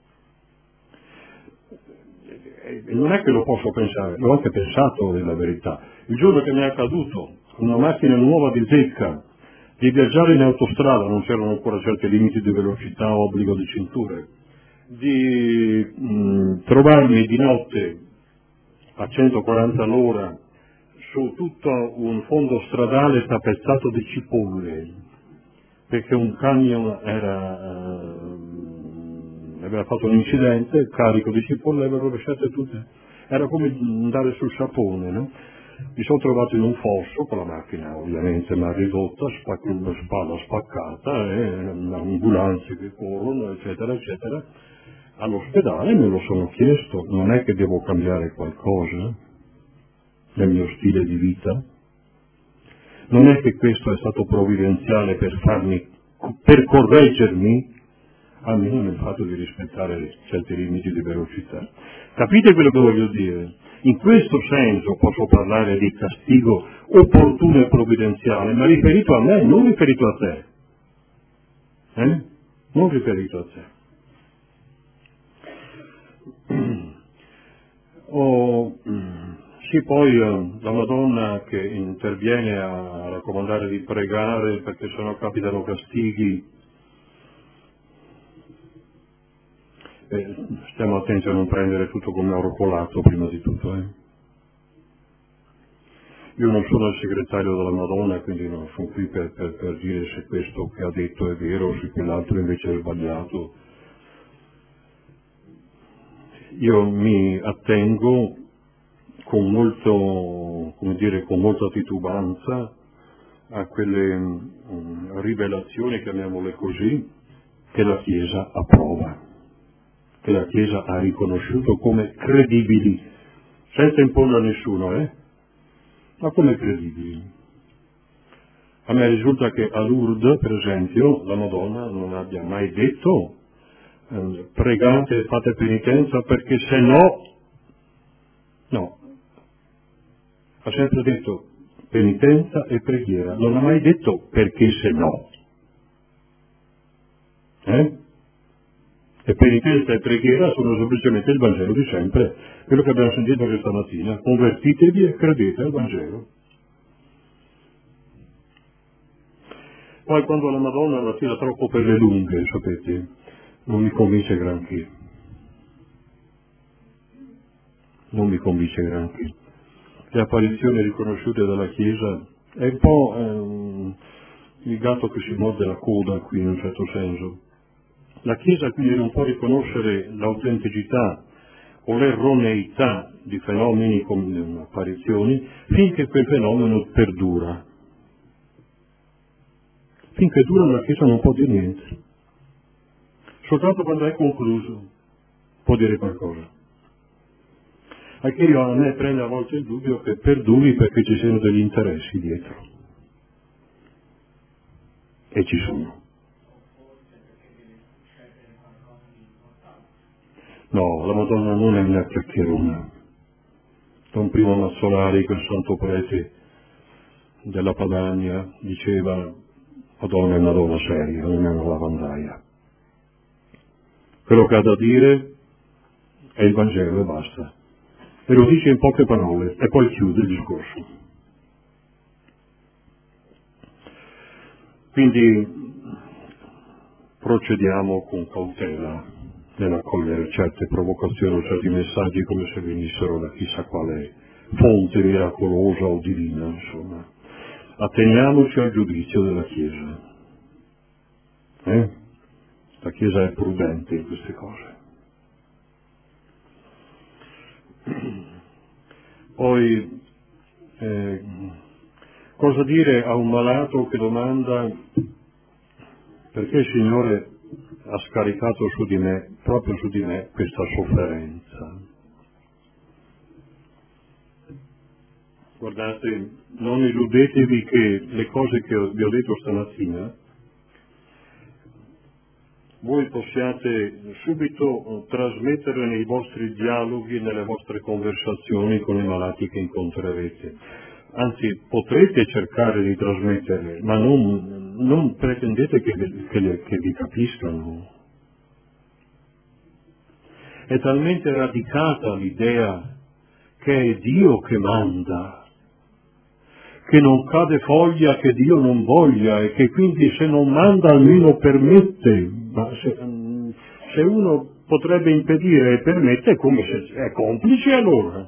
Non è che lo posso pensare, l'ho anche pensato nella verità. Il giorno che mi è accaduto, una macchina nuova di zecca, di viaggiare in autostrada, non c'erano ancora certi limiti di velocità, obbligo di cinture, di trovarmi di notte a 140 all'ora su tutto un fondo stradale tappezzato di cipolle, perché un camion aveva fatto un incidente, carico di cipolle, aveva rovesciate tutte. Era come andare sul sapone, no? Mi sono trovato in un fosso con la macchina, ovviamente, ma ridotta, la spalla spaccata, ambulanze che corrono, eccetera, eccetera. All'ospedale me lo sono chiesto: non è che devo cambiare qualcosa nel mio stile di vita? Non è che questo è stato provvidenziale per correggermi, almeno nel fatto di rispettare certi limiti di velocità? Capite quello che voglio dire? In questo senso posso parlare di castigo opportuno e provvidenziale, ma riferito a me, non riferito a te. Non riferito a te. Sì, poi la Madonna che interviene a raccomandare di pregare perché sennò capitano castighi. Stiamo attenti a non prendere tutto come oro colato prima di tutto. Io non sono il segretario della Madonna, quindi non sono qui per dire se questo che ha detto è vero o se quell'altro invece è sbagliato. Io mi attengo con molta titubanza a quelle rivelazioni, chiamiamole così, che la Chiesa approva, che la Chiesa ha riconosciuto come credibili, senza imporre a nessuno, ma come credibili. A me risulta che a Lourdes, per esempio, la Madonna non abbia mai detto pregate, fate penitenza perché se no, ha sempre detto penitenza e preghiera, non ha mai detto perché se no. E penitenza e preghiera sono semplicemente il Vangelo di sempre, quello che abbiamo sentito questa mattina, convertitevi e credete al Vangelo. Poi quando la Madonna la tira troppo per le lunghe, sapete, non mi convince granché. Non mi convince granché. Le apparizioni riconosciute dalla Chiesa è un po' il gatto che si morde la coda qui in un certo senso. La Chiesa quindi non può riconoscere l'autenticità o l'erroneità di fenomeni come apparizioni finché quel fenomeno perdura. Finché dura la Chiesa non può dire niente. Soltanto quando è concluso può dire qualcosa. Anche a me prende a volte il dubbio che perduri perché ci siano degli interessi dietro. E ci sono. No, la Madonna non è una chiacchierona. Don Primo Mazzolari, quel santo prete della Padania, diceva Madonna è una donna seria, non è una lavandaia. Quello che ha da dire è il Vangelo e basta. E lo dice in poche parole e poi chiude il discorso. Quindi procediamo con cautela nell'accogliere certe provocazioni o certi messaggi come se venissero da chissà quale fonte miracolosa o divina, insomma. Atteniamoci al giudizio della Chiesa. La Chiesa è prudente in queste cose. Poi, cosa dire a un malato che domanda perché il Signore ha scaricato su di me, proprio su di me, questa sofferenza? Guardate, non illudetevi che le cose che vi ho detto stamattina voi possiate subito trasmettere nei vostri dialoghi, nelle vostre conversazioni con i malati che incontrerete. Anzi, potrete cercare di trasmetterle, ma non pretendete che vi capiscano. È talmente radicata l'idea che è Dio che manda, che non cade foglia che Dio non voglia e che quindi se non manda almeno permette. Ma se uno potrebbe impedire e permette è come se è complice allora.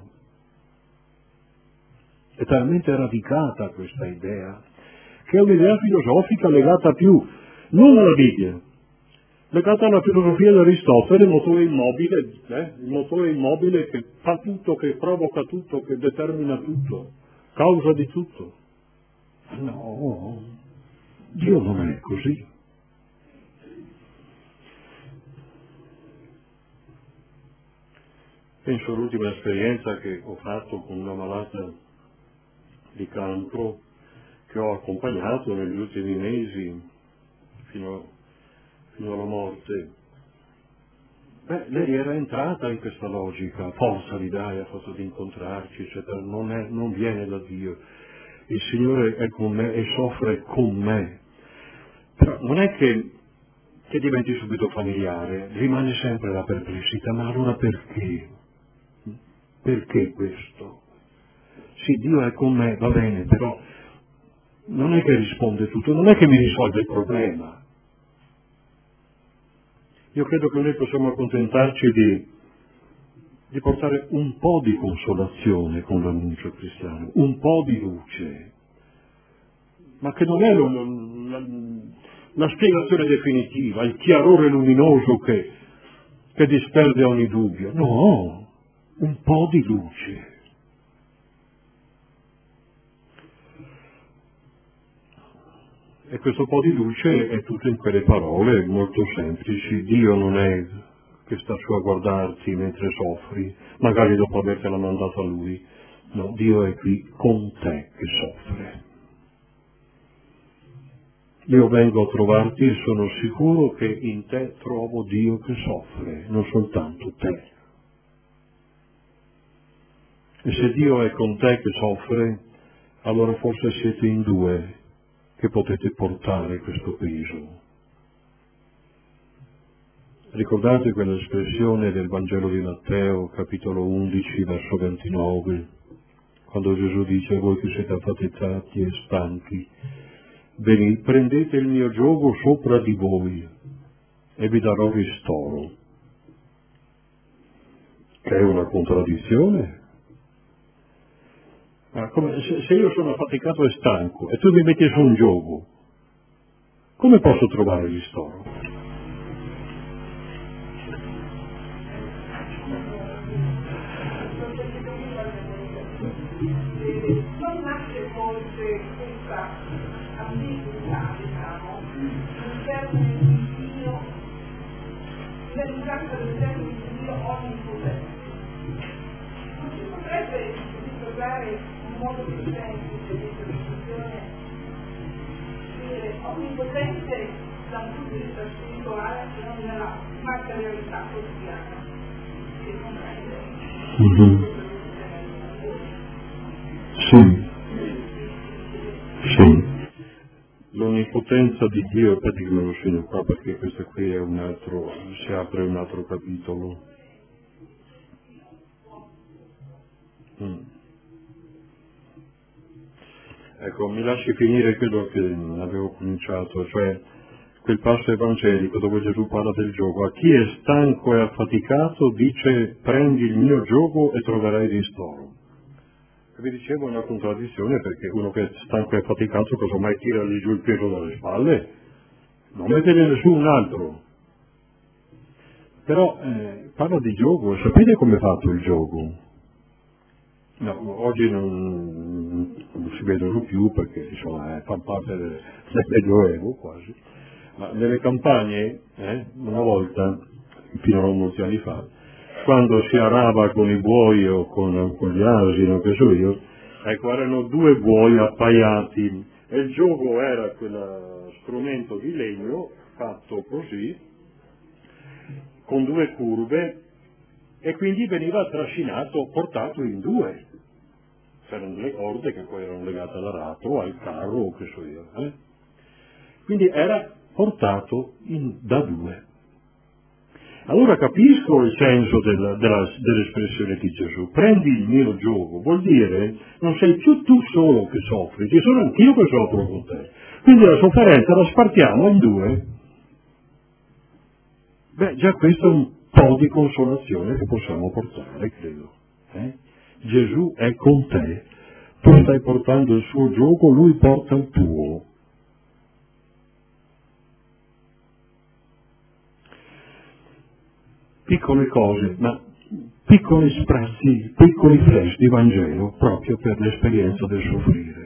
È talmente radicata questa idea, che è un'idea filosofica legata più non alla Bibbia, legata alla filosofia di Aristotele, il motore immobile che fa tutto, che provoca tutto, che determina tutto, causa di tutto. No, Dio non è così. Penso all'ultima esperienza che ho fatto con una malata di cancro che ho accompagnato negli ultimi mesi fino alla morte. Lei era entrata in questa logica, forza di dare, a forza di incontrarci, eccetera, non viene da Dio. Il Signore è con me e soffre con me. Però non è che diventi subito familiare, rimane sempre la perplessità, ma allora perché? Perché questo? sì, Dio è con me, va bene, però non è che risponde tutto, non è che mi risolve il problema. Io credo che noi possiamo accontentarci di portare un po' di consolazione con l'annuncio cristiano, un po' di luce, ma che non è la spiegazione definitiva, il chiarore luminoso che disperde ogni dubbio. No, un po' di luce. E questo po' di luce è tutto in quelle parole molto semplici. Dio non è che sta su a guardarti mentre soffri, magari dopo avertela mandata a Lui. No, Dio è qui con te che soffre. Io vengo a trovarti e sono sicuro che in te trovo Dio che soffre, non soltanto te. E se Dio è con te che soffre, allora forse siete in due che potete portare questo peso. Ricordate quell'espressione del Vangelo di Matteo, capitolo 11, verso 29, quando Gesù dice: voi che siete affaticati e stanchi, venite, prendete il mio giogo sopra di voi e vi darò ristoro. Che è una contraddizione. Ma se io sono affaticato e stanco e tu mi metti su un giogo, come posso trovare ristoro? Non nasce forse questa ambiguità, diciamo, in termini di Dio, nell'usanza del termine di Dio onnipotente. Non si potrebbe ricordare un modo più semplice di espressione, dire onnipotente da un punto di vista spirituale e non nella materialità quotidiana, che comprende. Sì, sì. L'onnipotenza di Dio, aspetta che me lo segno qua perché questo qui è un altro, si apre un altro capitolo. Ecco, mi lasci finire quello che avevo cominciato, cioè quel passo evangelico dove Gesù parla del giogo. A chi è stanco e affaticato dice: prendi il mio giogo e troverai ristoro. E vi dicevo, è una contraddizione, perché uno che è stanco e affaticato cosa mai tirargli giù il peso dalle spalle? Non mettere su un altro. Però parla di giogo, sapete come è fatto il giogo? No, oggi non si vedono più perché insomma fa parte del Medioevo quasi, ma nelle campagne, una volta, fino a molti anni fa, quando si arava con i buoi o con gli asini, che so io, ecco, erano due buoi appaiati e il giogo era quello strumento di legno fatto così, con due curve, e quindi veniva trascinato, portato in due. C'erano delle corde che poi erano legate all'arato o al carro o che so io. Quindi era portato da due. Allora capisco il senso dell'espressione di Gesù. Prendi il mio giogo, vuol dire non sei più tu solo che soffri, ci sono anch'io che soffro con te. Quindi la sofferenza la spartiamo in due. Beh, già questo è un po' di consolazione che possiamo portare, credo. Gesù è con te, tu stai portando il suo giogo, lui porta il tuo. Piccole cose, ma piccoli sprazzi, piccoli flash di Vangelo proprio per l'esperienza del soffrire.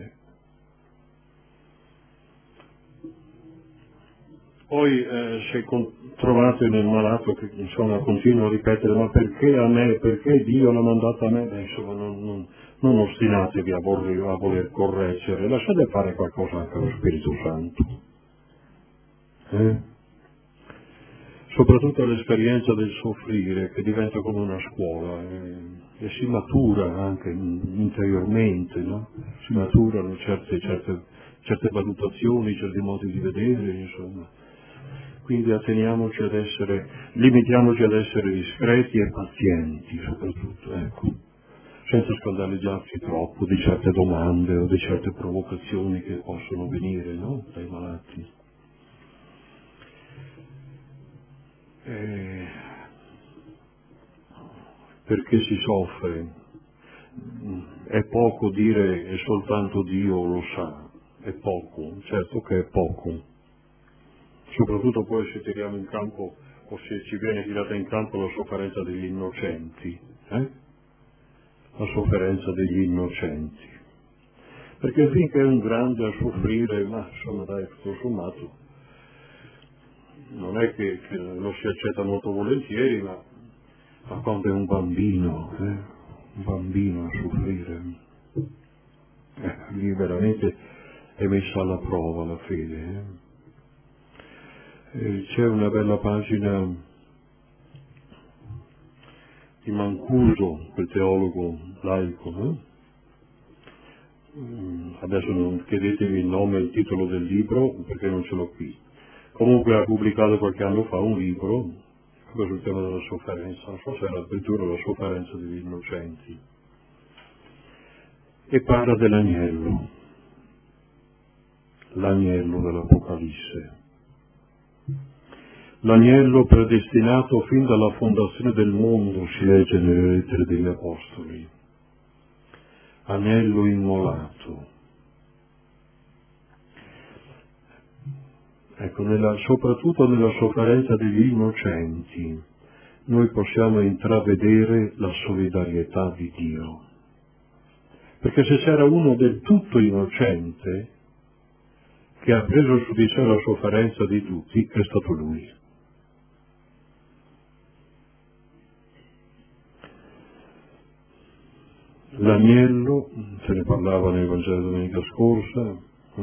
Poi se trovate nel malato che insomma continua a ripetere: ma perché a me, perché Dio l'ha mandata a me? Beh, insomma non ostinatevi a voler correggere, lasciate fare qualcosa anche allo Spirito Santo. Soprattutto l'esperienza del soffrire, che diventa come una scuola e si matura anche interiormente, no? Si maturano certe valutazioni, certi modi di vedere, insomma. Quindi limitiamoci ad essere discreti e pazienti soprattutto, ecco. senza scandalizzarsi troppo di certe domande o di certe provocazioni che possono venire, no? Dai malati. Perché si soffre? È poco dire e soltanto Dio lo sa, è poco, certo che è poco, soprattutto poi se tiriamo in campo o se ci viene tirata in campo la sofferenza degli innocenti, la sofferenza degli innocenti, perché finché è un grande a soffrire, ma insomma dai, tutto sommato non è che lo si accetta molto volentieri, ma quando è un bambino a soffrire, lì veramente è messa alla prova la fede. C'è una bella pagina di Mancuso, quel teologo laico, no? Adesso non chiedetevi il nome e il titolo del libro perché non ce l'ho qui. Comunque ha pubblicato qualche anno fa un libro proprio sul tema della sofferenza, non so se era addirittura la sofferenza degli innocenti, e parla dell'agnello dell'Apocalisse. L'agnello predestinato fin dalla fondazione del mondo, si legge nelle lettere degli Apostoli. Agnello immolato. Ecco, soprattutto nella sofferenza degli innocenti, noi possiamo intravedere la solidarietà di Dio. Perché se c'era uno del tutto innocente che ha preso su di sé la sofferenza di tutti, è stato Lui. L'agnello, se ne parlava nel Vangelo domenica scorsa,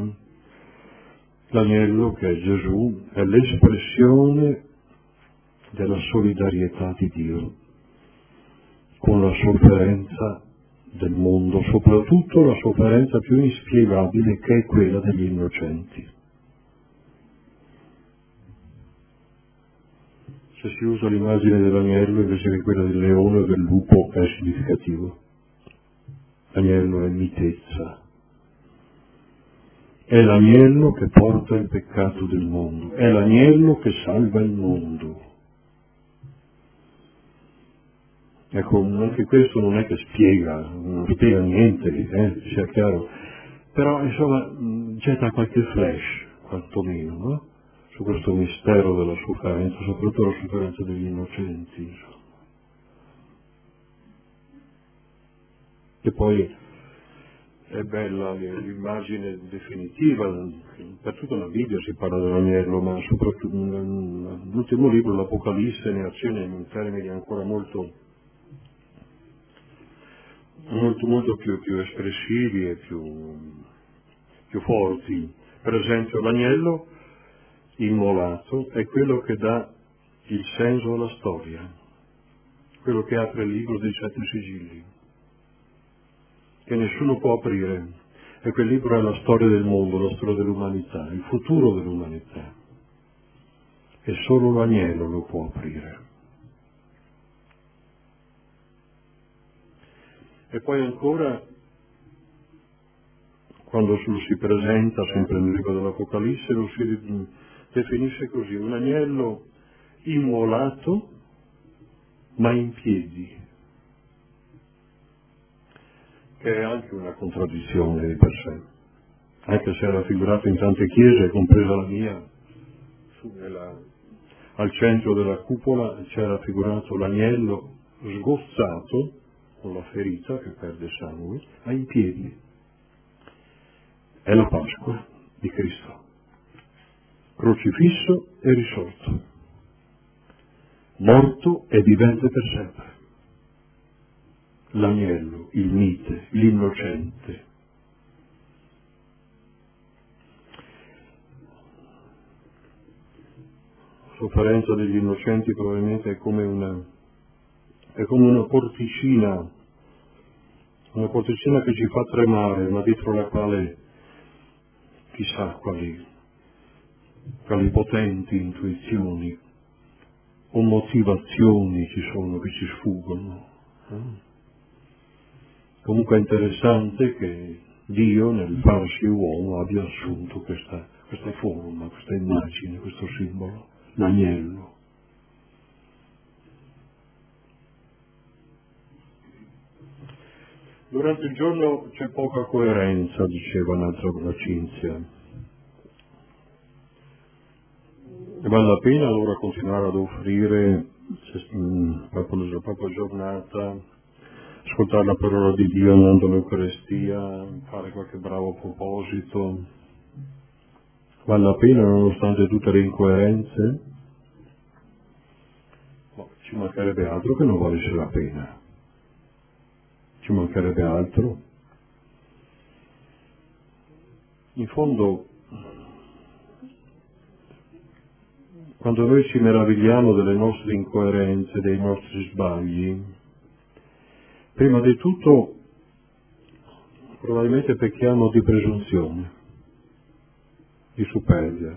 l'agnello che è Gesù è l'espressione della solidarietà di Dio con la sofferenza del mondo, soprattutto la sofferenza più inspiegabile che è quella degli innocenti. Se si usa l'immagine dell'agnello invece che quella del leone o del lupo è significativo. L'agnello è mitezza. È l'agnello che porta il peccato del mondo, è l'agnello che salva il mondo. Ecco, anche questo non è che non spiega niente, sia chiaro, però insomma getta qualche flash, quantomeno, no? Su questo mistero della sofferenza, soprattutto la sofferenza degli innocenti, insomma. E poi è bella l'immagine definitiva, per tutta la Bibbia si parla dell'agnello, ma soprattutto nell'ultimo libro, l'Apocalisse, ne accenna in termini ancora molto più espressivi e più forti. Per esempio l'agnello immolato è quello che dà il senso alla storia, quello che apre il libro dei 7 sigilli, che nessuno può aprire, e quel libro è la storia del mondo, la storia dell'umanità, il futuro dell'umanità, e solo l'agnello lo può aprire. E poi ancora, quando lo si presenta, sempre nel libro dell'Apocalisse, lo si definisce così: un agnello immolato ma in piedi, che è anche una contraddizione di per sé, anche se è raffigurato in tante chiese, compresa la mia, al centro della cupola c'è raffigurato l'agnello sgozzato con la ferita che perde sangue, ma in piedi. È la Pasqua di Cristo, crocifisso e risorto, morto e vivente per sempre. L'agnello, il mite, l'innocente. La sofferenza degli innocenti probabilmente è come una porticina che ci fa tremare, ma dietro la quale chissà quali potenti intuizioni o motivazioni ci sono che ci sfuggono. Comunque è interessante che Dio nel farsi uomo abbia assunto questa forma, questa immagine, questo simbolo, l'agnello. Durante il giorno c'è poca coerenza, diceva un'altra la Cinzia. E vale la pena allora continuare ad offrire proprio la giornata, ascoltare la parola di Dio andando all'Eucaristia, fare qualche bravo proposito. Vale la pena nonostante tutte le incoerenze? No, ci mancherebbe altro che non valesse la pena. Ci mancherebbe altro. In fondo, quando noi ci meravigliamo delle nostre incoerenze, dei nostri sbagli, prima di tutto probabilmente pecchiamo di presunzione, di superbia.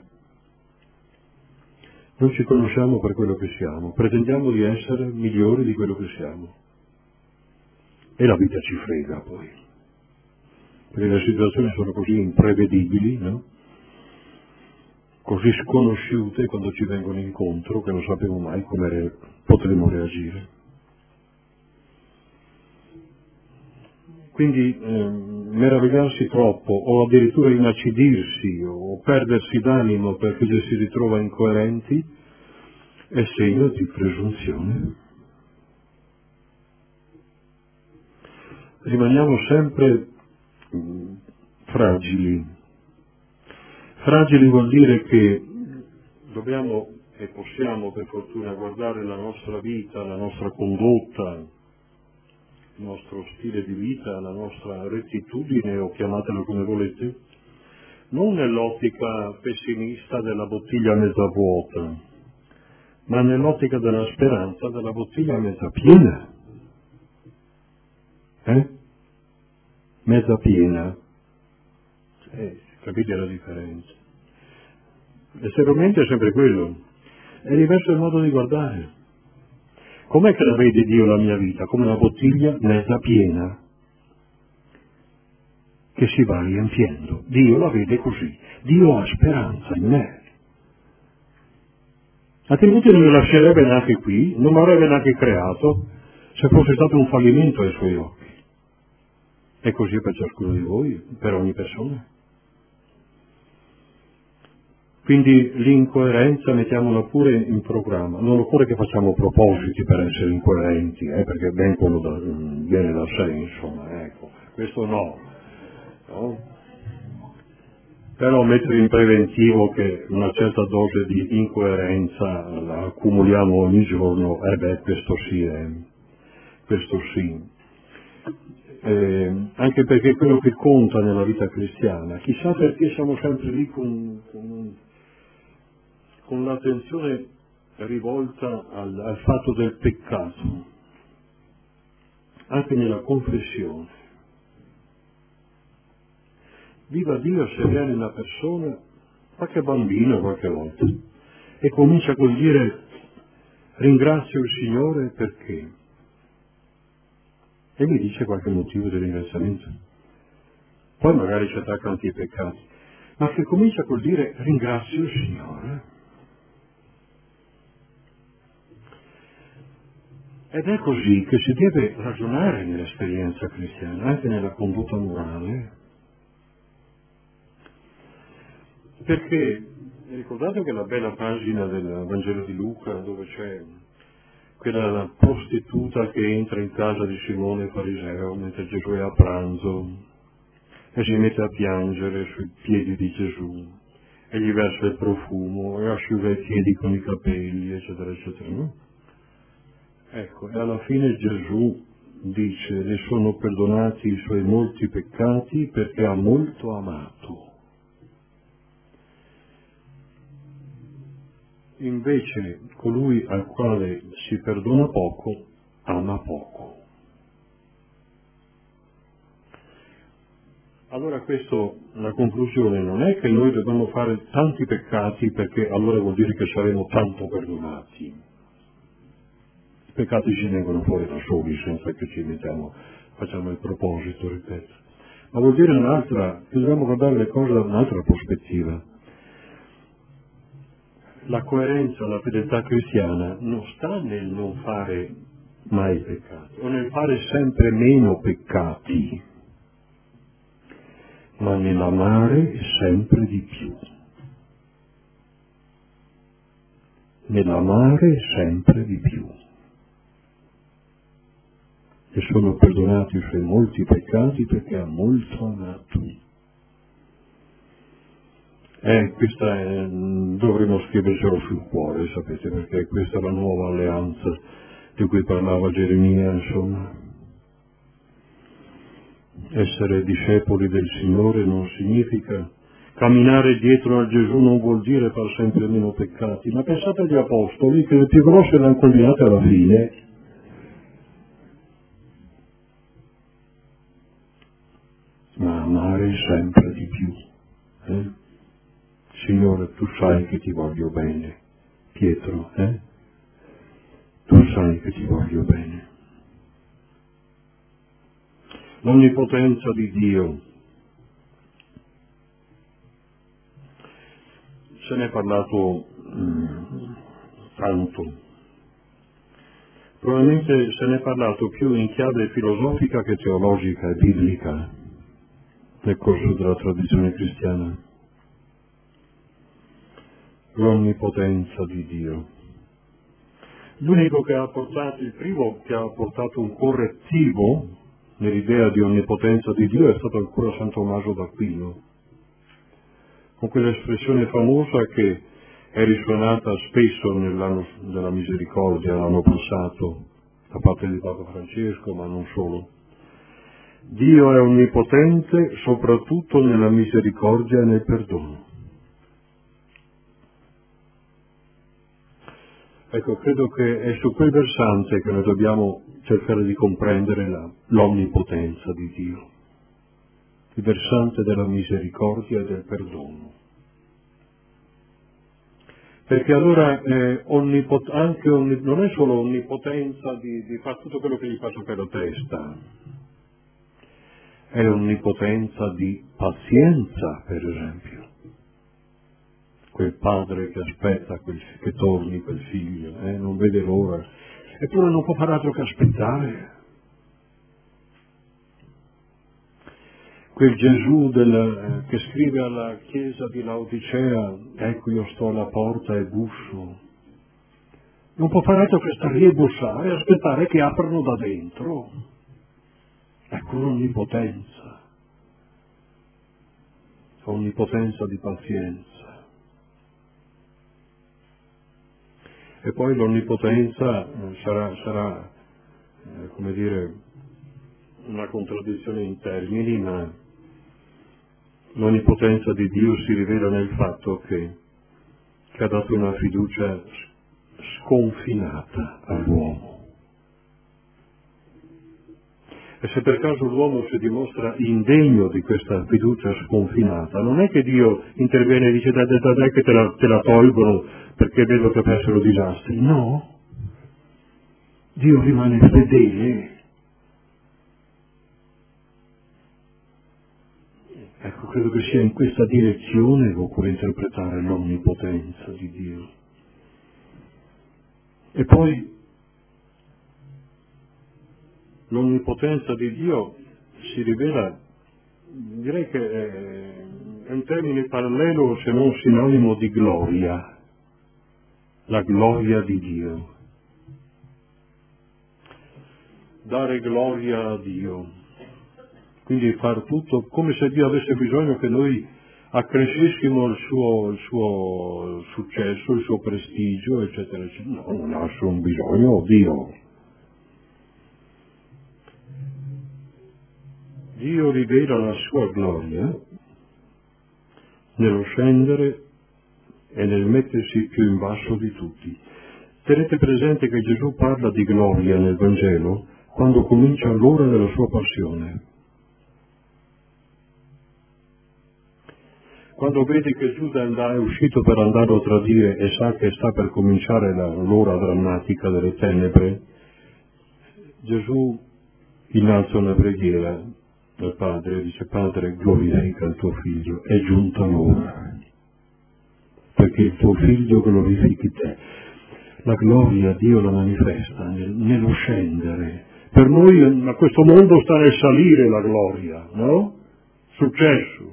Non ci conosciamo per quello che siamo, pretendiamo di essere migliori di quello che siamo. E la vita ci frega poi, perché le situazioni sono così imprevedibili, no? Così sconosciute quando ci vengono incontro che non sappiamo mai come potremo reagire. Quindi meravigliarsi troppo o addirittura inacidirsi o perdersi d'animo perché ci si ritrova incoerenti è segno di presunzione. Rimaniamo sempre fragili. Fragili vuol dire che dobbiamo e possiamo per fortuna guardare la nostra vita, la nostra condotta, il nostro stile di vita, la nostra rettitudine, o chiamatela come volete, non nell'ottica pessimista della bottiglia mezza vuota, ma nell'ottica della speranza della bottiglia mezza piena. Mezza piena. Capite la differenza? L'esteriormente è sempre quello, è diverso il modo di guardare. Com'è che la vede Dio la mia vita? Come una bottiglia mezza piena che si va riempiendo. Dio la vede così. Dio ha speranza in me. Altrimenti non mi lascerebbe neanche qui, non mi avrebbe neanche creato se fosse stato un fallimento ai suoi occhi. E così per ciascuno di voi, per ogni persona. Quindi l'incoerenza mettiamola pure in programma. Non occorre che facciamo propositi per essere incoerenti, perché vengono viene da sé, insomma, ecco. Questo no. Però mettere in preventivo che una certa dose di incoerenza la accumuliamo ogni giorno, questo sì. Anche perché quello che conta nella vita cristiana, chissà perché siamo sempre lì con l'attenzione rivolta al fatto del peccato, anche nella confessione. Viva Dio se viene una persona, qualche bambino qualche volta, e comincia col dire ringrazio il Signore perché, e mi dice qualche motivo di ringraziamento, poi magari ci attacca anche i peccati, ma che comincia col dire ringrazio il Signore. Ed è così che si deve ragionare nell'esperienza cristiana, anche nella condotta morale, perché ricordate che la bella pagina del Vangelo di Luca, dove c'è quella prostituta che entra in casa di Simone Fariseo mentre Gesù è a pranzo e si mette a piangere sui piedi di Gesù e gli versa il profumo e asciuga i piedi con i capelli, eccetera, eccetera, no? Ecco, e alla fine Gesù dice le sono perdonati i suoi molti peccati perché ha molto amato. Invece colui al quale si perdona poco, ama poco. Allora la conclusione non è che noi dobbiamo fare tanti peccati perché allora vuol dire che saremo tanto perdonati. I peccati ci vengono fuori da soli senza che ci mettiamo facciamo il proposito, ripeto, ma vuol dire un'altra, dobbiamo guardare le cose da un'altra prospettiva. La coerenza, la fedeltà cristiana non sta nel non fare mai peccati, o nel fare sempre meno peccati, ma nell'amare sempre di più. Nell'amare sempre di più. E sono perdonati i suoi molti peccati perché ha molto amato. Dovremmo scrivercelo sul cuore, sapete, perché questa è la nuova alleanza di cui parlava Geremia, insomma. Essere discepoli del Signore non significa camminare dietro a Gesù, non vuol dire far sempre meno peccati, ma pensate agli apostoli che le più grosse le hanno combinate alla fine. Ma amare sempre di più. Signore, tu sai che ti voglio bene. Pietro, tu sai che ti voglio bene. L'onnipotenza di Dio. Se ne è parlato tanto. Probabilmente se ne è parlato più in chiave filosofica che teologica e biblica nel corso della tradizione cristiana. L'onnipotenza di Dio. L'unico che ha portato, il primo che ha portato un correttivo nell'idea di onnipotenza di Dio è stato ancora San Tommaso d'Aquino, con quell'espressione famosa che è risuonata spesso nell'anno della misericordia, l'anno passato, da parte di Papa Francesco, ma non solo. Dio è onnipotente soprattutto nella misericordia e nel perdono. Ecco, credo che è su quel versante che noi dobbiamo cercare di comprendere l'onnipotenza di Dio, il versante della misericordia e del perdono. Perché allora non è solo onnipotenza di fare tutto quello che gli passa per la testa, è onnipotenza di pazienza, per esempio. Quel padre che aspetta che torni quel figlio, non vede l'ora, eppure non può fare altro che aspettare. Quel Gesù che scrive alla chiesa di Laodicea, ecco io sto alla porta e busso, non può fare altro che stare lì e bussare e aspettare che aprano da dentro. Ecco l'onnipotenza, onnipotenza di pazienza. E poi l'onnipotenza sarà come dire, una contraddizione in termini, ma l'onnipotenza di Dio si rivela nel fatto che ha dato una fiducia sconfinata all'uomo. E se per caso l'uomo si dimostra indegno di questa fiducia sconfinata, non è che Dio interviene e dice dai che te la tolgono perché vedo che fossero disastri. No, Dio rimane fedele. Ecco, credo che sia in questa direzione che occorre interpretare l'onnipotenza di Dio. E poi l'onnipotenza di Dio si rivela, direi che è un termine parallelo se non sinonimo di gloria, la gloria di Dio. Dare gloria a Dio, quindi far tutto come se Dio avesse bisogno che noi accrescessimo il suo successo, il suo prestigio, eccetera, eccetera. No, non ha nessun bisogno Dio. Dio rivela la sua gloria nello scendere e nel mettersi più in basso di tutti. Tenete presente che Gesù parla di gloria nel Vangelo quando comincia l'ora della sua passione. Quando vede che Giuda è uscito per andarlo a tradire e sa che sta per cominciare l'ora drammatica delle tenebre, Gesù innalza una preghiera al Padre, dice: Padre, glorifica il tuo Figlio, è giunta l'ora, perché il tuo Figlio glorifichi te. La gloria Dio la manifesta nello scendere. Per noi a questo mondo sta nel salire la gloria, no? Successo.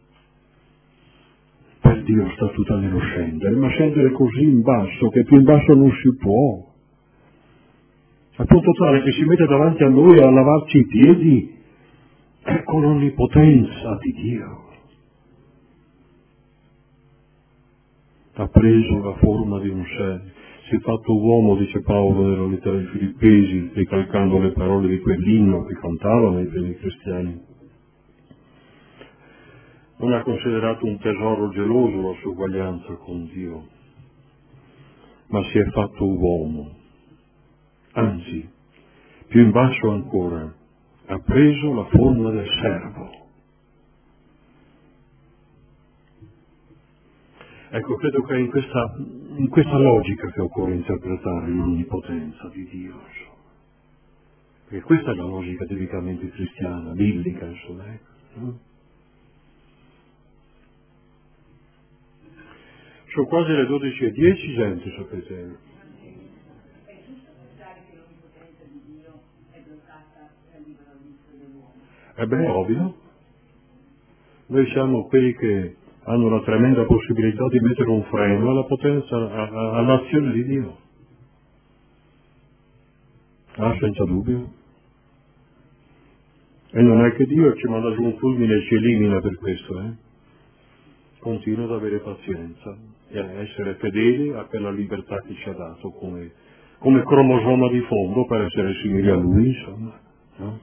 Per Dio sta tutta nello scendere, ma scendere così in basso che più in basso non si può. Al punto tale che si mette davanti a noi a lavarci i piedi. Ecco l'onnipotenza di Dio. Ha preso la forma di un servo, si è fatto uomo, dice Paolo nella lettera ai Filippesi, ricalcando le parole di quell'inno che cantavano i primi cristiani. Non ha considerato un tesoro geloso la sua uguaglianza con Dio, ma si è fatto uomo. Anzi, più in basso ancora, ha preso la forma del servo. Ecco, credo che è in questa logica che occorre interpretare l'onnipotenza di Dio, insomma. Perché questa è la logica tipicamente cristiana, biblica, insomma, ecco. Sono quasi le 12:10, gente, sapete. Beh, ovvio. Noi siamo quelli che hanno la tremenda possibilità di mettere un freno alla potenza, all'azione di Dio. Senza dubbio. E non è che Dio ci manda giù un fulmine e ci elimina per questo, Continua ad avere pazienza e a essere fedeli a quella libertà che ci ha dato come cromosoma di fondo per essere simili a Lui, insomma, no?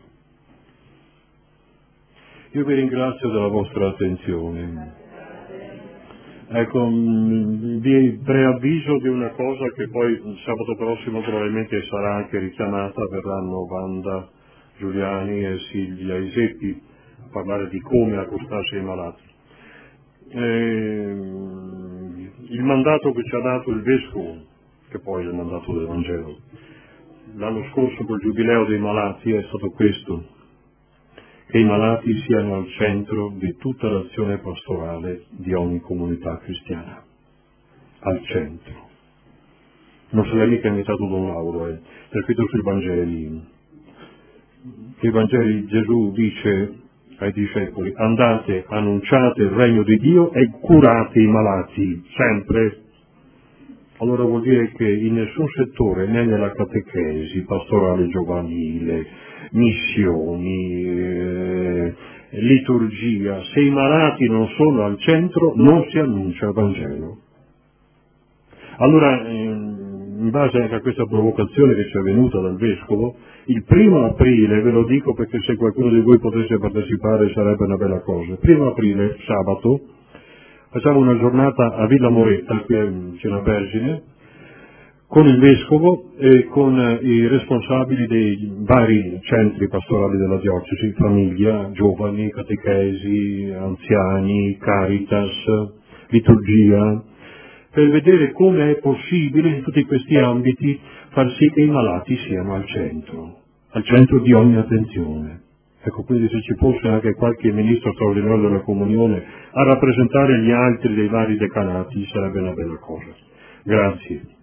Io vi ringrazio della vostra attenzione. Ecco, vi preavviso di una cosa che poi sabato prossimo probabilmente sarà anche richiamata, verranno Wanda Giuliani e Silvia Iseppi a parlare di come accostarsi ai malati. Il mandato che ci ha dato il Vescovo, che poi è il mandato del Vangelo, l'anno scorso col Giubileo dei malati è stato questo: che i malati siano al centro di tutta l'azione pastorale di ogni comunità cristiana. Al centro. Non se l'è mica inventato Don Lauro, è scritto sui Vangeli. Nei Vangeli Gesù dice ai discepoli: andate, annunciate il regno di Dio e curate i malati, sempre. Allora vuol dire che in nessun settore, né nella catechesi, pastorale giovanile, missioni, liturgia, se i malati non sono al centro non si annuncia il Vangelo. Allora, in base anche a questa provocazione che ci è venuta dal Vescovo, il 1 aprile, ve lo dico perché se qualcuno di voi potesse partecipare sarebbe una bella cosa, 1 aprile, sabato, facciamo una giornata a Villa Moretta, qui a Cena Vergine, con il Vescovo e con i responsabili dei vari centri pastorali della diocesi, famiglia, giovani, catechesi, anziani, Caritas, liturgia, per vedere come è possibile in tutti questi ambiti far sì che i malati siano al centro di ogni attenzione. Ecco, quindi se ci fosse anche qualche ministro straordinario della comunione a rappresentare gli altri dei vari decanati sarebbe una bella cosa. Grazie.